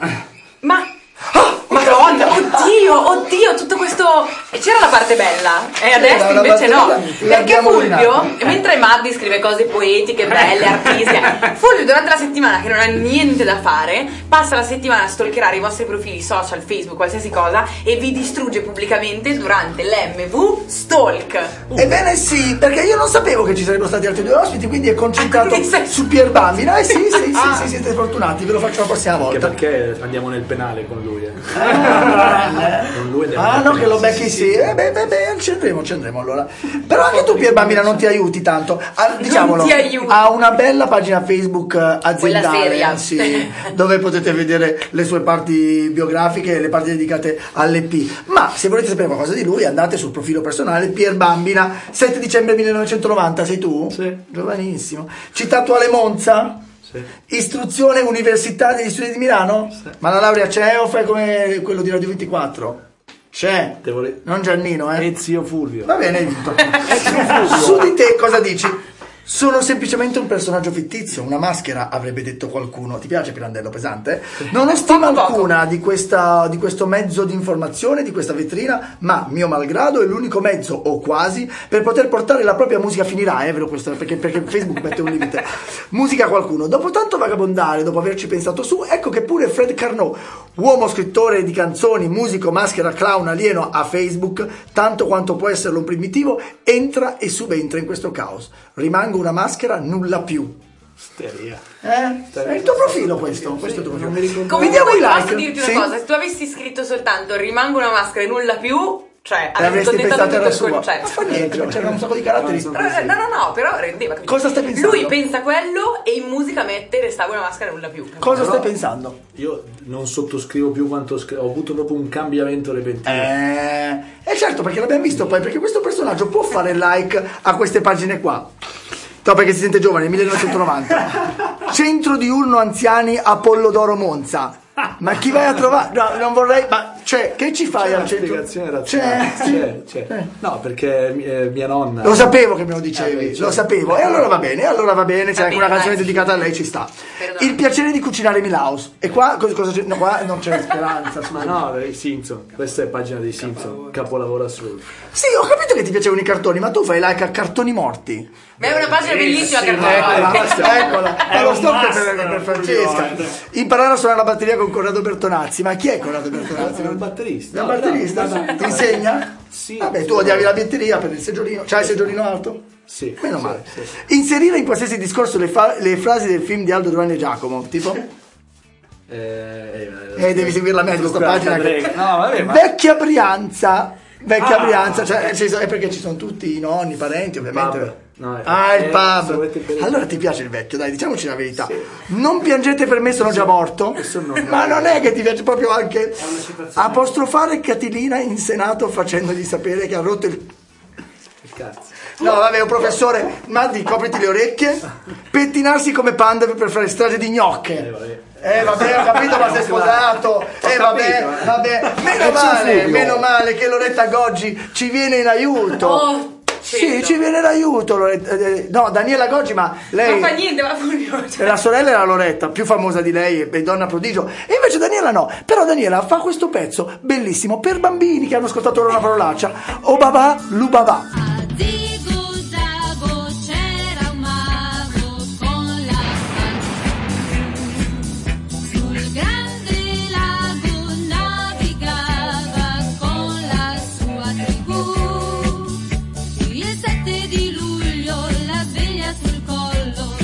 Madonna, oddio, tutto questo. E c'era la parte bella, e adesso invece no. Perché Fulvio, mentre Maddi scrive cose poetiche, belle, artistiche, Fulvio durante la settimana, che non ha niente da fare, passa la settimana a stalkerare i vostri profili social, Facebook, qualsiasi cosa, e vi distrugge pubblicamente durante l'MV Stalk. Ebbene sì, perché io non sapevo che ci sarebbero stati altri due ospiti, quindi è concentrato su Pier Bambina. Sì, siete fortunati, ve lo faccio la prossima volta. Anche perché andiamo nel penale con lui. Con lui no, che lo becchi sì. Ci andremo allora. Però anche tu, Pier Bambina, non ti aiuti tanto. Diciamolo, ha una bella pagina Facebook aziendale, sì, dove potete vedere le sue parti biografiche e le parti dedicate all'EP. Ma se volete sapere qualcosa di lui, andate sul profilo personale Pier Bambina, 7 dicembre 1990. Sei tu? Sì. Giovanissimo. Cittato alle Monza? Istruzione Università degli Studi di Milano? Sì. Ma la laurea c'è o fai come quello di Radio 24? C'è. Non Giannino, E zio Fulvio. Va bene, hai vinto. Su di te cosa dici? Sono semplicemente un personaggio fittizio, una maschera, avrebbe detto qualcuno. Ti piace Pirandello pesante? Non ho stima alcuna di questo mezzo di informazione, di questa vetrina, ma mio malgrado è l'unico mezzo, o quasi, per poter portare la propria musica. Finirà, è vero questo, perché Facebook mette un limite. Musica a qualcuno. Dopo tanto vagabondare, dopo averci pensato su, ecco che pure Fred Carnot, uomo scrittore di canzoni, musico, maschera, clown, alieno a Facebook, tanto quanto può esserlo un primitivo, entra e subentra in questo caos. Rimango una maschera, nulla più. Steria. È il tuo profilo questo è il tuo profilo. Comunque posso dirti una cosa, se tu avessi scritto soltanto rimango una maschera e nulla più, cioè avresti contettato tutto il concetto. Ma fa niente, c'era un sacco di caratteri. No, però rendeva. Cosa stai pensando? Lui pensa quello e in musica mette restavo una maschera e nulla più. Cosa stai pensando? Io non sottoscrivo più quanto ho avuto proprio un cambiamento repentino. Certo, perché l'abbiamo visto poi, perché questo personaggio può fare like a queste pagine qua. No, perché si sente giovane, 1990. Centro diurno anziani Apollo d'Oro Monza. Ma chi vai a trovare? No, non vorrei. Ma che ci fai al centro? C'è. No, perché mia nonna. Lo sapevo che me lo dicevi, lo sapevo. E allora va bene, c'è anche una canzone dedicata a lei, ci sta. Perdona. Il piacere di cucinare Milaus. E qua cosa c'è? No, qua non c'è speranza. Ma no, Simpson. Questa è pagina dei Simpson. Capolavoro assoluto. Sì, ho capito che ti piacevano i cartoni, ma tu fai like a cartoni morti. Ma è una pagina bellissima, cartoni. Eccola, è lo stop per Francesca. Imparare a suonare la batteria con Corrado Bertonazzi. Ma chi è Corrado Bertonazzi? Un batterista. Un batterista? Ti insegna? Sì. Vabbè, tu odiavi la batteria per il seggiolino. C'hai il seggiolino alto? Sì. Meno male. Sì. Inserire in qualsiasi discorso le frasi del film di Aldo Giovanni e Giacomo, tipo? Devi seguirla meglio questa pagina. No, vabbè, ma... Vecchia Brianza, cioè nel senso, è perché ci sono tutti i nonni, i parenti, ovviamente. Il pub. Allora ti piace il vecchio, dai, diciamoci la verità. Sì. Non piangete per me, sono già morto. Ma non è che ti piace proprio anche apostrofare Catilina in Senato facendogli sapere che ha rotto il cazzo. No, vabbè, un professore, Maddi, copriti le orecchie. Pettinarsi come panda per fare strage di gnocche. Vabbè, ho capito, ma sei sposato. Vabbè. Meno male che Loretta Goggi ci viene in aiuto. Sì, ci viene in aiuto. No, Daniela Goggi, ma lei. Non fa niente, ma furiosa. La sorella era Loretta, più famosa di lei, è donna prodigio. E invece Daniela no. Però Daniela fa questo pezzo bellissimo per bambini che hanno ascoltato ora una parolaccia. O babà, lu babà. Il 7 di luglio la sveglia sul collo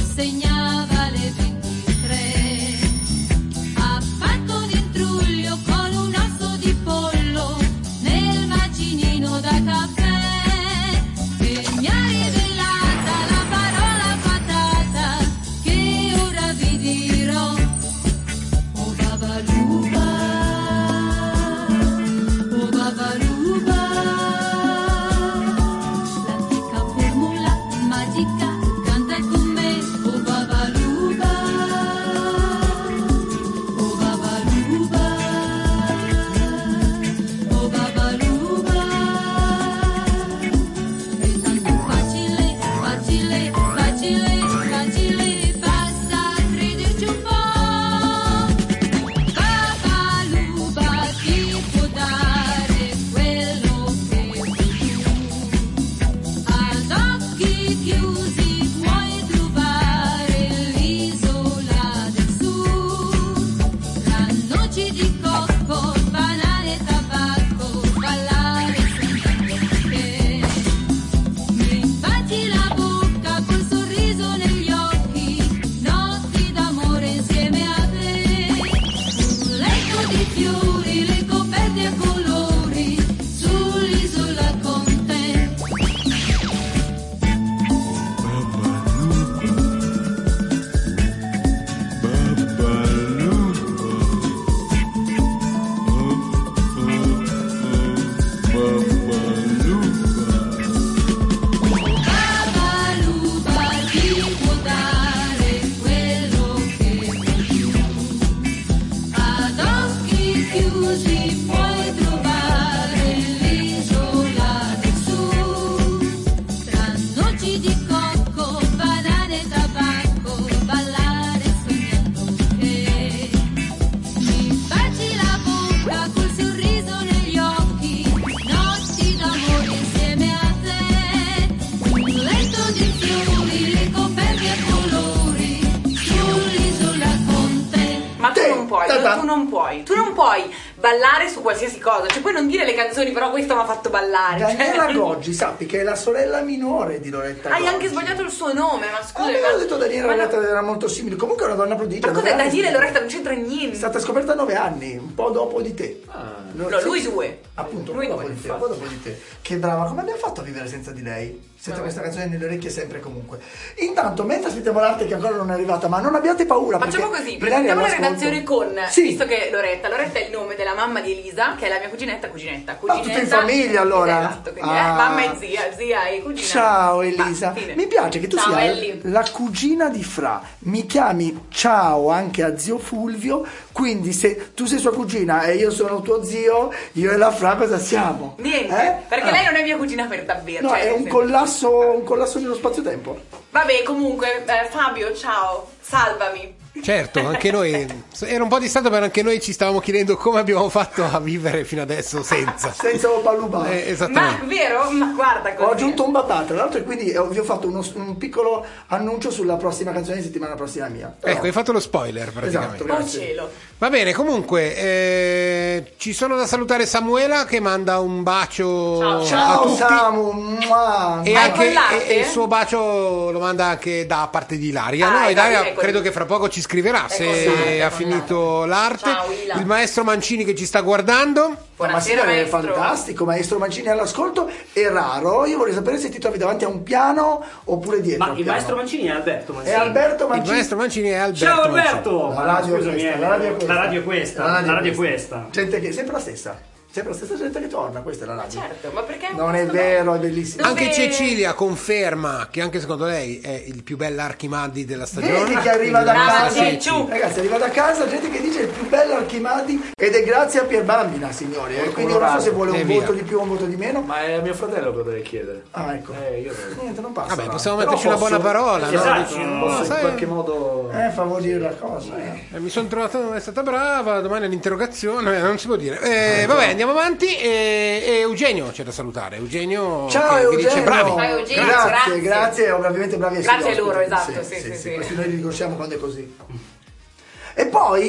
Ma tu non puoi, tu non puoi ballare su qualsiasi cosa, cioè puoi non dire le canzoni, però questo mi ha fatto ballare. Daniela Goggi, sappi che è la sorella minore di Loretta Goggi. Hai anche sbagliato il suo nome, ma scusa. Ho detto Daniela e Loretta era molto simili. Comunque è una donna prodigio. Ma cos'è Daniela e Loretta? Non c'entra niente. È stata scoperta a 9 anni, un po' dopo di te. No, lui 2. Appunto, un po' dopo di te. Che brava, come abbiamo fatto a vivere senza di lei? Senza questa canzone nelle orecchie sempre e comunque. Intanto, mentre aspettiamo l'arte che ancora non è arrivata, ma non abbiate paura. Facciamo così, presentiamo la redazione con, visto che Loretta è il nome della mamma di Elisa, che è la mia cuginetta. Ma tutto in famiglia allora? Esatto, quindi mamma e zia e cugina. Ciao Elisa, mi piace che tu sia la cugina di Fra, mi chiami ciao anche a zio Fulvio, quindi se tu sei sua cugina e io sono tuo zio, io e la Fra cosa siamo? Niente, perché lei non è mia cugina per davvero. No, è un collasso nello spazio-tempo. Vabbè, comunque, Fabio, ciao, salvami. Certo, anche noi era un po' distante, ma anche noi ci stavamo chiedendo come abbiamo fatto a vivere fino adesso senza Balubà. Esattamente. Ma vero? Ma guarda così. Ho aggiunto un babà, tra l'altro, e quindi vi ho fatto un piccolo annuncio sulla prossima canzone di settimana prossima mia. Ecco, hai fatto lo spoiler praticamente. Esatto, oh cielo. Va bene, comunque ci sono da salutare Samuela che manda un bacio a tutti. Samu, e anche il suo bacio lo manda anche da parte di Ilaria. Ilaria credo che fra poco ci scriverà se ha finito l'arte. Ciao, il maestro Mancini che ci sta guardando. Buonasera, è fantastico, maestro Mancini all'ascolto. È raro, io vorrei sapere se ti trovi davanti a un piano oppure dietro. Ma il maestro Mancini è Alberto Mancini. È Alberto Mancini. Il maestro Mancini è Alberto. Ciao Alberto! La radio è questa. Gente che sempre la stessa. Sempre la stessa gente che torna, questa è la radio. Certo, ma perché? Non è vero, è bellissimo. Anche Cecilia conferma che anche secondo lei è il più bella Archimadi della stagione. Vedi che arriva da casa. Ragazzi, arriva da casa gente che dice il più bello Archimadi ed è grazie a Pier Bambina, signori. Quindi non so se vuole un voto di più o un voto di meno. Ma è a mio fratello che potrei chiedere. Ah, ecco. Niente, non passa. Vabbè, possiamo metterci una buona parola. Esatto, posso in qualche modo favorire la cosa. Mi sono trovato, è stata brava, domani l'interrogazione, non si può dire. Vabbè, andiamo avanti. E Eugenio c'è da salutare. Eugenio, ciao che Eugenio. Dice bravi. Ciao Eugenio, grazie, ovviamente bravi. Grazie a loro, esatto. Sì. Questi noi li riconosciamo quando è così. E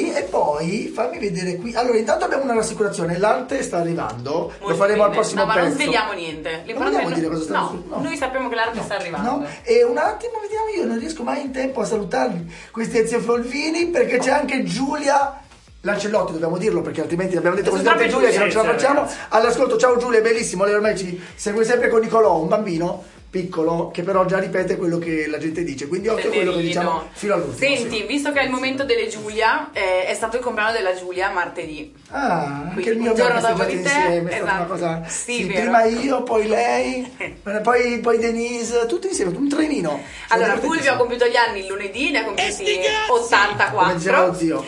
poi fammi vedere qui. Allora, intanto abbiamo una rassicurazione, l'arte sta arrivando. Lo faremo al prossimo pezzo. Ma non sveliamo niente. Non vogliamo dire cosa sta no, noi sappiamo che l'arte sta arrivando. No. E un attimo, vediamo, io non riesco mai in tempo a salutarli questi zio Folvini, perché c'è anche Giulia Lancellotti, dobbiamo dirlo perché altrimenti abbiamo detto così tante Giulia che non ce la facciamo. All'ascolto, ciao Giulia, è bellissimo, lei ormai ci segue sempre con Nicolò, un bambino piccolo che però già ripete quello che la gente dice, quindi occhio a quello che diciamo fino all'ultimo. Senti, visto che è il momento delle Giulia, è stato il compleanno della Giulia martedì. Anche il mio un giorno dopo di te, insieme, è stata una cosa. Sì, prima io, poi lei, poi Denise, tutti insieme, un trenino. Allora, Fulvio ha compiuto gli anni il lunedì, ne ha compiuti 84. Come diceva lo zio.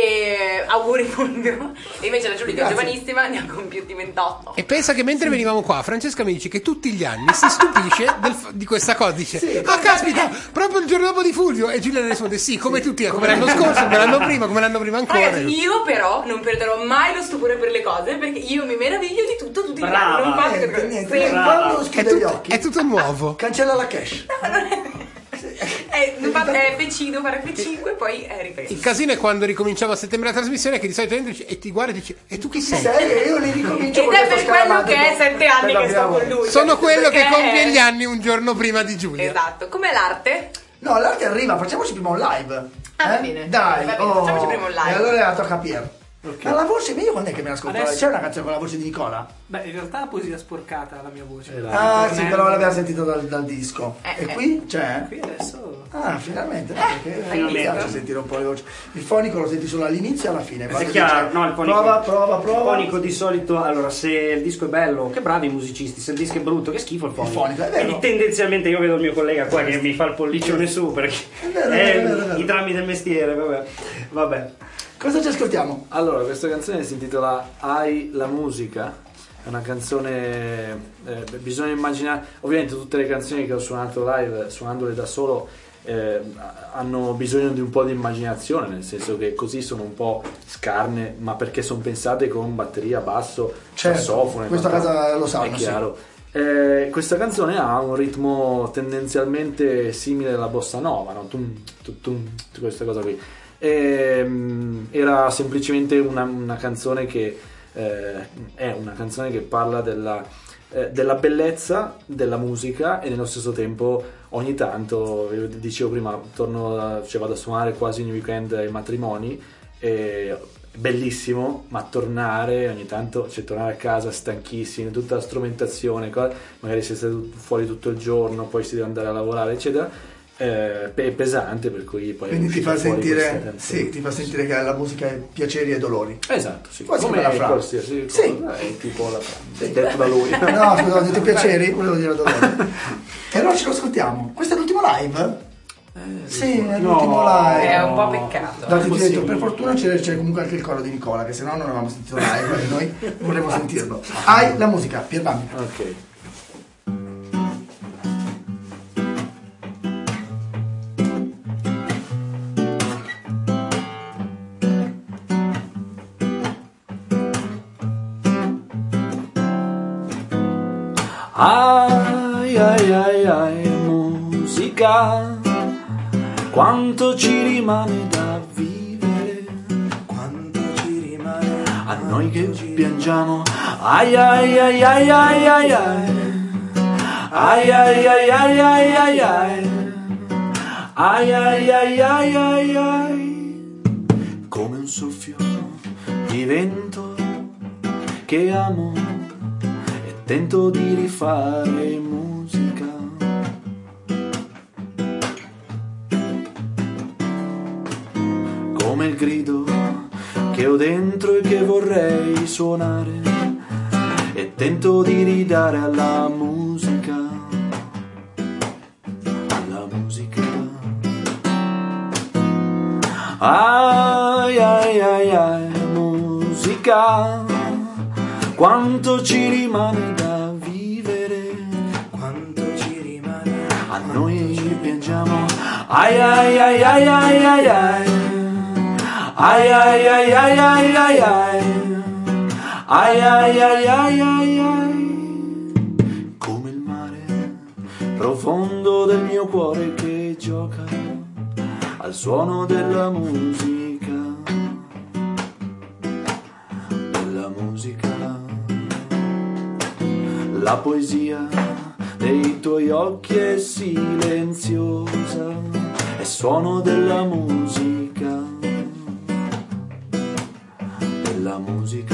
E auguri Fulvio. E invece la Giulia, che è giovanissima, ne ha compiuti 28. E pensa che mentre venivamo qua, Francesca mi dice che tutti gli anni si stupisce di questa cosa, dice caspita, proprio il giorno dopo di Fulvio, e Giulia ne risponde sì, come tutti, come l'anno scorso, come l'anno prima ancora. Ragazzi, io però non perderò mai lo stupore per le cose, perché io mi meraviglio di tutto tutti gli anni, non faccio niente, quando schiude gli occhi è tutto nuovo, cancella la cache. È P5, fare P5 e poi è ripreso. Il casino è quando ricominciamo a settembre la trasmissione, che di solito entri e ti guarda e dici e tu chi sei? Io li ricomincio. Ed è per quello che è 7 anni che sto con lui. Sono quello che compie gli anni un giorno prima di Giulia. Esatto. Com'è l'arte? No, l'arte arriva, facciamoci prima un live. Va bene. Dai, facciamoci prima un live. E allora tocca a Pier. Okay. Ma la voce, io quando è che me l'ascolto? Adesso... C'è una canzone con la voce di Nicola? Beh, in realtà è poesia sporcata la mia voce. Sì, però l'abbiamo sentito dal disco. E qui c'è? Qui adesso. Finalmente. Perché mi piace sentire un po' le voci. Il fonico lo senti solo all'inizio e alla fine. È chiaro, no, il fonico. Prova. Il fonico di solito, allora, se il disco è bello, che bravi i musicisti, se il disco è brutto, che schifo il fonico. È vero. Quindi tendenzialmente io vedo il mio collega qua che mi fa il pollicione su perché è i drammi del mestiere, vabbè. Cosa ci ascoltiamo? Allora, questa canzone si intitola Hai la musica. È una canzone, bisogna immaginare, ovviamente tutte le canzoni che ho suonato live, suonandole da solo, hanno bisogno di un po' di immaginazione, nel senso che così sono un po' scarne, ma perché sono pensate con batteria, basso, sassofono. Questa cosa lo sanno, è chiaro. Sì. Questa canzone ha un ritmo tendenzialmente simile alla bossa nova, no? Questa cosa qui. E era semplicemente una canzone che è una canzone che parla della bellezza della musica e nello stesso tempo ogni tanto, dicevo prima, vado a suonare quasi ogni weekend ai matrimoni, bellissimo, ma tornare ogni tanto, tornare a casa stanchissimi, tutta la strumentazione, magari si è stato fuori tutto il giorno, poi si deve andare a lavorare eccetera, è pesante, per cui poi quindi ti fa sentire che la musica è piaceri e dolori. Esatto, sì. Quasi come la frase. Qualsiasi cosa, Sì. è tipo la frase detto da lui. No, scusa, ho detto piaceri, volevo dire dolori. E allora ce lo ascoltiamo. Questo è l'ultimo live? Sì, è l'ultimo live. È un po' peccato. Dati diretto, per fortuna c'è comunque anche il coro di Nicola, che se no non avevamo sentito live e noi vorremmo sentirlo. Hai la musica, Pier Bambi. Ok. Ai ai ai ai, musica, quanto ci rimane da vivere, quanto ci rimane a noi che piangiamo. Ai ai ai ai ai ai ai, ai ai ai ai ai ai ai, ai ai ai ai ai ai, come un soffio di vento che amo. Tento di rifare musica, come il grido che ho dentro e che vorrei suonare, e tento di ridare alla musica, ai ai ai ai, musica, quanto ci rimane da vivere, quanto ci rimane a noi piangiamo. Ai ai ai ai ai ai ai, ai ai ai ai ai ai ai, ai ai ai ai ai ai, come il mare profondo del mio cuore che gioca al suono della musica, della musica. La poesia dei tuoi occhi è silenziosa, è suono della musica, della musica.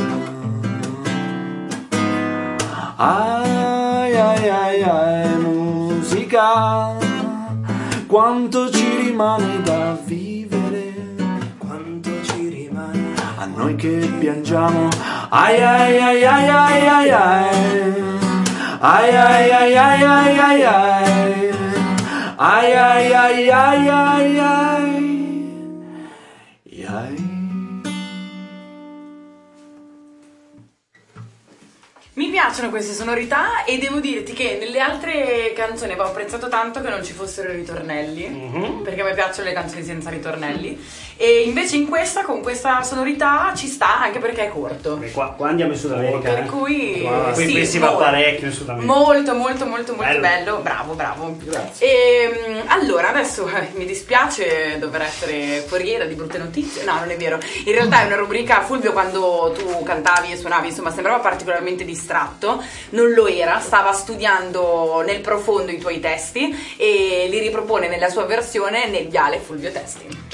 Ai ai ai ai, musica, quanto ci rimane da vivere, quanto ci rimane a noi che piangiamo. Ai ai ai ai ai ai ai, ai ai ai ai ai ai ai, ai ai ai ai ai ai. Mi piacciono queste sonorità e devo dirti che nelle altre canzoni avevo apprezzato tanto che non ci fossero i ritornelli, perché a me piacciono le canzoni senza ritornelli, e invece in questa, con questa sonorità, ci sta, anche perché è corto. Qua andiamo in Sud America, per cui qui si va parecchio in Sud America. Molto bello. Bravo. Grazie. E allora adesso mi dispiace dover essere foriera di brutte notizie. No, non è vero, in realtà è una rubrica. Fulvio, quando tu cantavi e suonavi, insomma, sembrava particolarmente distratto. Non lo era, stava studiando nel profondo i tuoi testi e li ripropone nella sua versione nel viale Fulvio Testi.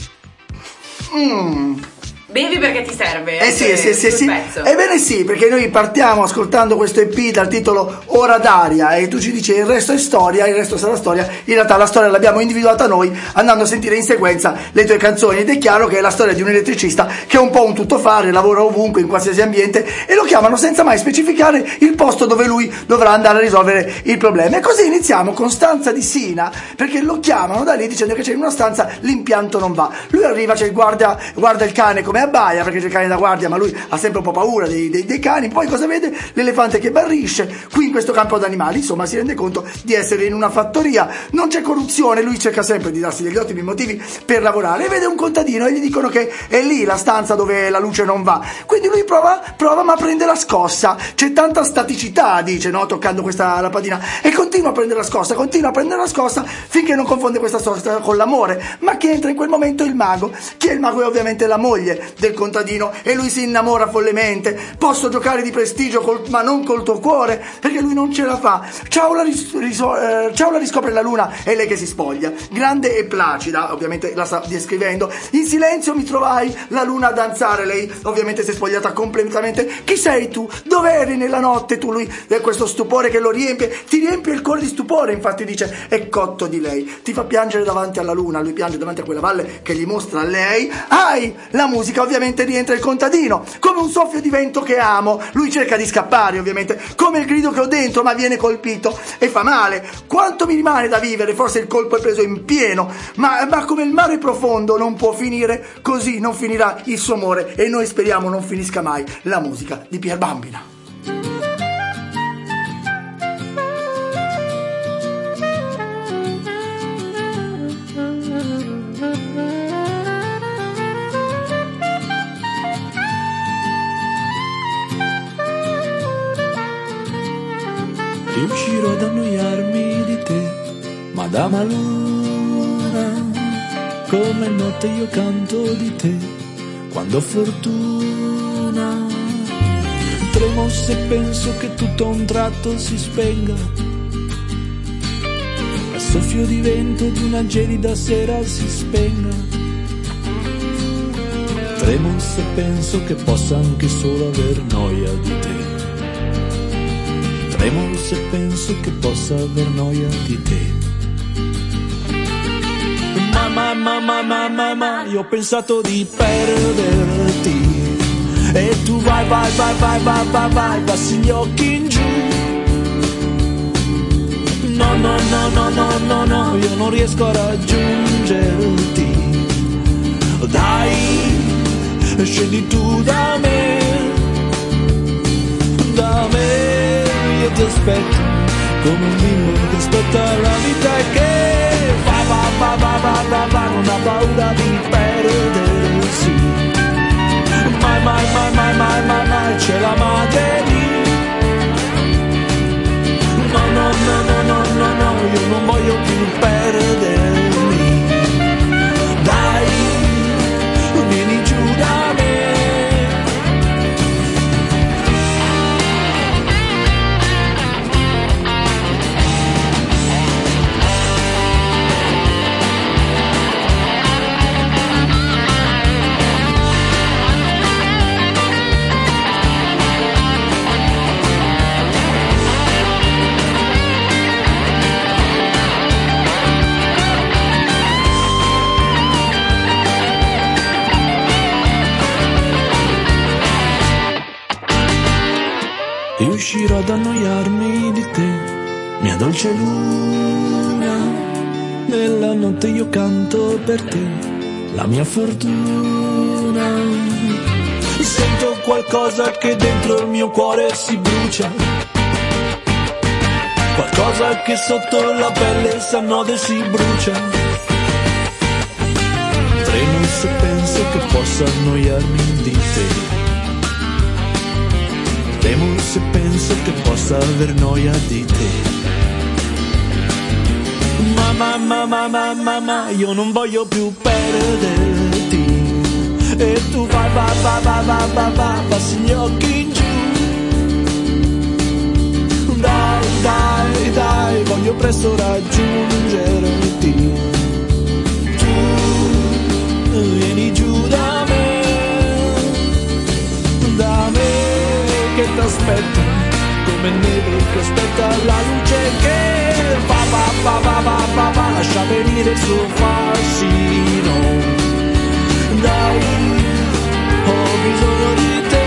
Bevi perché ti serve. Sì. Ebbene sì, perché noi partiamo ascoltando questo EP dal titolo Ora d'aria e tu ci dici il resto è storia, il resto sarà storia. In realtà la storia l'abbiamo individuata noi andando a sentire in sequenza le tue canzoni, ed è chiaro che è la storia di un elettricista che è un po' un tuttofare, lavora ovunque, in qualsiasi ambiente, e lo chiamano senza mai specificare il posto dove lui dovrà andare a risolvere il problema. E così iniziamo con Stanza di Sina, perché lo chiamano da lì dicendo che c'è in una stanza l'impianto non va. Lui arriva, c'è il guarda il cane come abbaia, perché c'è il cane da guardia, ma lui ha sempre un po' paura dei cani. Poi cosa vede? L'elefante che barrisce qui in questo campo d'animali. Insomma, si rende conto di essere in una fattoria, non c'è corruzione, lui cerca sempre di darsi degli ottimi motivi per lavorare, e vede un contadino e gli dicono che è lì la stanza dove la luce non va. Quindi lui prova ma prende la scossa. C'è tanta staticità, dice, no, toccando questa lampadina, e continua a prendere la scossa finché non confonde questa scossa con l'amore. Ma che entra in quel momento il mago. Chi è il mago? È ovviamente la moglie del contadino e lui si innamora follemente. Posso giocare di prestigio ma non col tuo cuore, perché lui non ce la fa. Ciaula riscopre la luna, è lei che si spoglia, grande e placida, ovviamente la sta descrivendo. In silenzio mi trovai la luna a danzare, lei ovviamente si è spogliata completamente. Chi sei tu? Dove eri nella notte tu? Lui è questo stupore che lo riempie, ti riempie il cuore di stupore, infatti dice è cotto di lei, ti fa piangere davanti alla luna, lui piange davanti a quella valle che gli mostra lei. La musica ovviamente rientra il contadino, come un soffio di vento che amo, lui cerca di scappare ovviamente, come il grido che ho dentro, ma viene colpito e fa male. Quanto mi rimane da vivere, forse il colpo è preso in pieno, ma come il mare profondo non può finire, così non finirà il suo amore e noi speriamo non finisca mai. La musica di Pier Bambina. Riuscirò ad annoiarmi di te, Madama Luna, come notte io canto di te, quando ho fortuna. Tremo se penso che tutto a un tratto si spenga, al soffio di vento di una gelida sera si spenga. Tremo se penso che possa anche solo aver noia di te. Tremo se penso che possa aver noia di te. Ma, io ho pensato di perderti e tu vai, passi gli occhi in giù. No, io non riesco a raggiungerti. Dai, scendi tu da me, io ti aspetto come un bimbo che aspetta la vita e che va, non ha paura di perdersi. Mai c'è la madre lì. No, io non voglio più perdermi. Dai, vieni giù da me. Riuscirò ad annoiarmi di te, mia dolce luna. Nella notte io canto per te, la mia fortuna. Sento qualcosa che dentro il mio cuore si brucia, qualcosa che sotto la pelle s'annoda e si brucia. Tremo se penso che possa annoiarmi di te. Temo se penso che possa aver noia di te. Ma, io non voglio più perderti. E tu vai, passi gli occhi in giù. Dai, voglio presto raggiungerti. Tu, vieni giù da me, che t'aspetto, come neve che aspetta la luce che va, lascia venire il suo fascino. Dai, ho bisogno di te.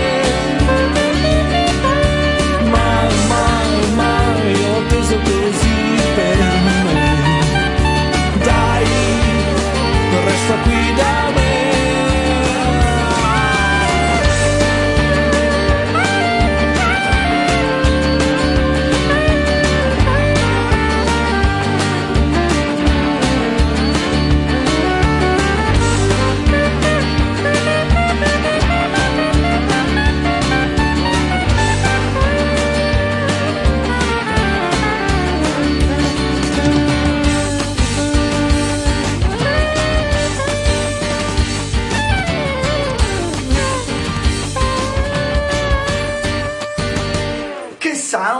Mai, ho atteso così per me. Dai, resta qui da me.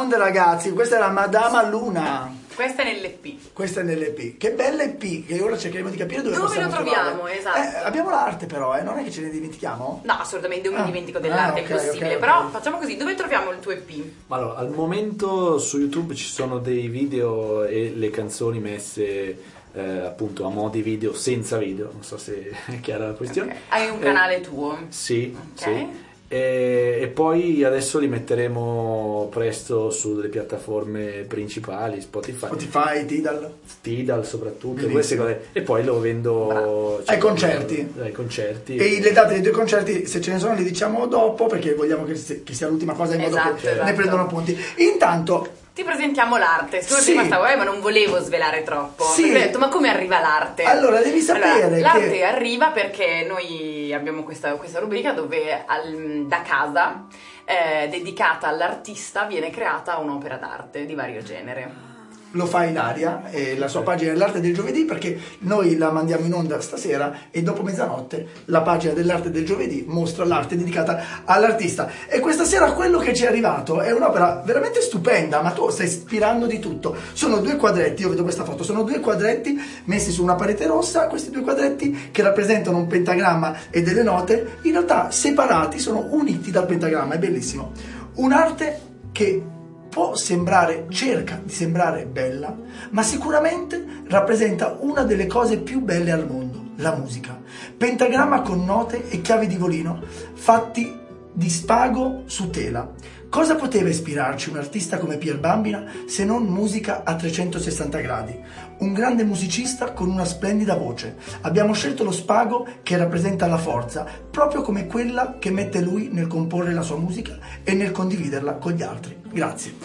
Sound, ragazzi, questa è la Madama Luna. Questa è nell'EP. Questa è nell'EP. Che bella EP, che ora cercheremo di capire dove lo troviamo. troviamo, esatto. Abbiamo l'arte però, non è che ce ne dimentichiamo? No, assolutamente non mi dimentico dell'arte, è impossibile. Però facciamo così, dove troviamo il tuo EP? Allora, al momento su YouTube ci sono dei video e le canzoni messe appunto a mo' di video senza video, non so se è chiara la questione. Okay. Hai un canale tuo? Sì, okay. Sì. E poi adesso li metteremo presto sulle piattaforme principali, Spotify, Tidal soprattutto, queste cose. E poi lo vendo ai concerti. E le date dei 2 concerti, se ce ne sono, li diciamo dopo, perché vogliamo che sia l'ultima cosa in modo che ne prendono appunti. Intanto ti presentiamo l'arte. Prima stavo ma non volevo svelare troppo. Sì. Perché ho detto, ma come arriva l'arte? Allora, devi sapere l'arte arriva perché noi abbiamo questa rubrica dove da casa, dedicata all'artista, viene creata un'opera d'arte di vario genere. Lo fa Ilaria, la sua pagina è l'arte del giovedì, perché noi la mandiamo in onda stasera e dopo mezzanotte la pagina dell'arte del giovedì mostra l'arte dedicata all'artista. E questa sera quello che ci è arrivato è un'opera veramente stupenda, ma tu stai ispirando di tutto. Sono 2 quadretti, io vedo questa foto, sono 2 quadretti messi su una parete rossa, questi 2 quadretti che rappresentano un pentagramma e delle note, in realtà separati, sono uniti dal pentagramma, è bellissimo. Un'arte che cerca di sembrare bella, ma sicuramente rappresenta una delle cose più belle al mondo, la musica. Pentagramma con note e chiavi di violino fatti di spago su tela. Cosa poteva ispirarci un artista come Pier Bambina se non musica a 360 gradi? Un grande musicista con una splendida voce. Abbiamo scelto lo spago che rappresenta la forza, proprio come quella che mette lui nel comporre la sua musica e nel condividerla con gli altri. Grazie.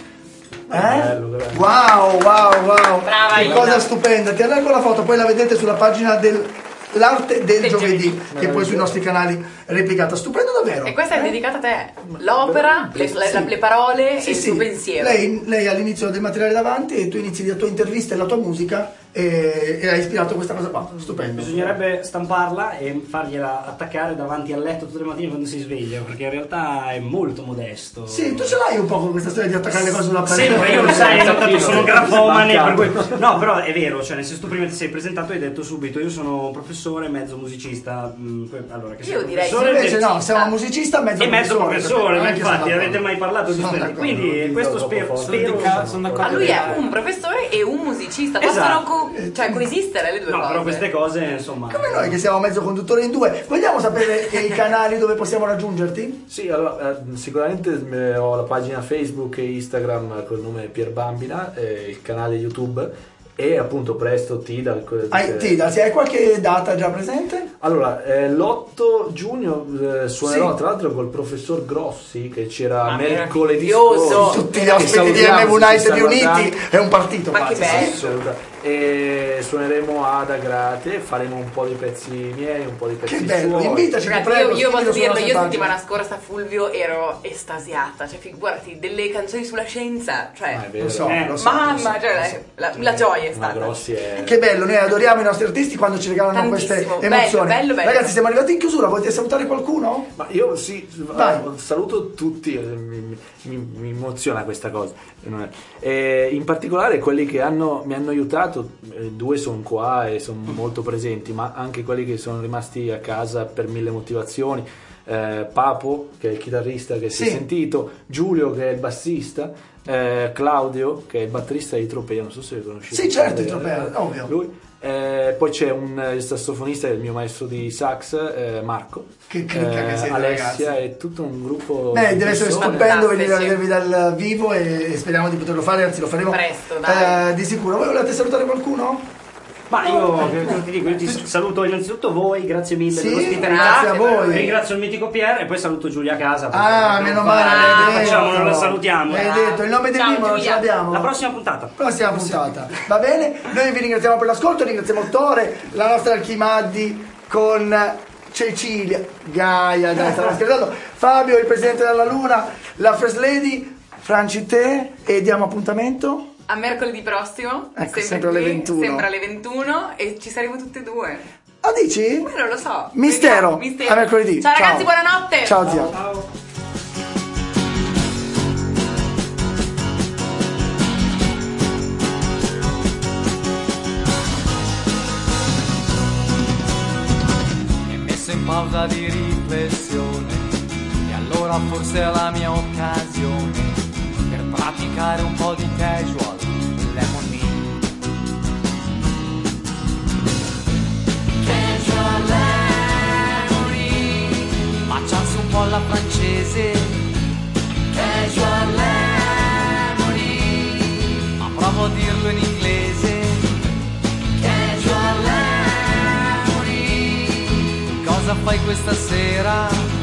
Bello. Wow. Brava, che cosa stupenda. Ti allargo la foto, poi la vedete sulla pagina dell'arte del giovedì, che poi sui nostri canali è replicata. Stupendo davvero. E questa è dedicata a te. L'opera, le parole e il tuo pensiero. Lei ha l'inizio del materiale davanti e tu inizi la tua intervista e la tua musica e ha ispirato questa cosa qua. Stupendo. Bisognerebbe stamparla e fargliela attaccare davanti al letto tutte le mattine quando si sveglia, perché in realtà è molto modesto. Sì, tu ce l'hai un po' con questa storia di attaccare le cose sulla parete. Sempre, io lo sai, tanto sono grafomane, per cui... No, però è vero, cioè nel senso, tu prima ti sei presentato e hai detto subito io sono professore, mezzo musicista. Allora, che io direi invece no, sei un musicista e mezzo professore, ma infatti avete mai parlato di questo? Quindi questo spero a lui è un professore e un musicista, possono coesistere le due cose. Però queste cose, insomma, come noi che siamo mezzo conduttori in 2. Vogliamo sapere i canali dove possiamo raggiungerti? Sì, allora sicuramente ho la pagina Facebook e Instagram col nome Pier Bambina, il canale YouTube e appunto presto Tidal. Tidal, hai qualche data già presente? Allora, l'8 giugno suonerò tra l'altro col professor Grossi, che c'era mercoledì scorso. Tutti gli ospiti di M United riuniti, è un partito. Ma quasi, che bello! E suoneremo ad Agrate, faremo un po' di pezzi miei, un po' di pezzi che bello, suoi. Invitaci, io posso dirlo, io settimana scorsa Fulvio ero estasiata, cioè figurati, delle canzoni sulla scienza, cioè lo so. Mamma, cioè la gioia è stata. Che bello, noi adoriamo i nostri artisti quando ci regalano queste emozioni. Bello. Ragazzi, siamo arrivati in chiusura, volete salutare qualcuno? Ma io saluto tutti, mi emoziona questa cosa. In particolare quelli che mi hanno aiutato, 2 sono qua e sono molto presenti, ma anche quelli che sono rimasti a casa per 1000 motivazioni. Papo, che è il chitarrista che si è sentito, Giulio, che è il bassista, Claudio, che è il batterista di Tropea, non so se lo conoscete. Sì, certo, Tropea, ovvio. Lui. Poi c'è il sassofonista, il mio maestro di sax, Marco, che clicca che siete, Alessia, ragazzi. È tutto un gruppo. Deve essere stupendo venire a vedervi dal vivo e speriamo di poterlo fare, anzi lo faremo presto, dai. Di sicuro. Voi volete salutare qualcuno? Ma io ti dico, io ti saluto innanzitutto voi, grazie mille dell'ospitalità. Grazie a voi. Ringrazio il mitico Pier e poi saluto Giulia a casa. Meno male. Facciamolo, la salutiamo. Hai detto il nome del bimbo, non ce l'abbiamo. La prossima puntata. Va bene? Noi vi ringraziamo per l'ascolto, ringraziamo Tore, la nostra Archimaddi con Cecilia, Gaia, dai, stavo scherzando, Fabio, il presidente della Luna, la First Lady, Franci te, e diamo appuntamento a mercoledì prossimo, sempre alle 21. Sempre alle 21 e ci saremo tutte e 2. Ah, dici? Non lo so. Mistero. A mercoledì. Ciao ragazzi, buonanotte. Ciao zia. Ciao. pausa di riflessione e allora forse è la mia occasione per praticare un po' di casual lemony. Casual lemony, baciarsi un po' alla francese. Casual lemony, ma provo a dirlo in inglese. Casual lemony, cosa fai questa sera?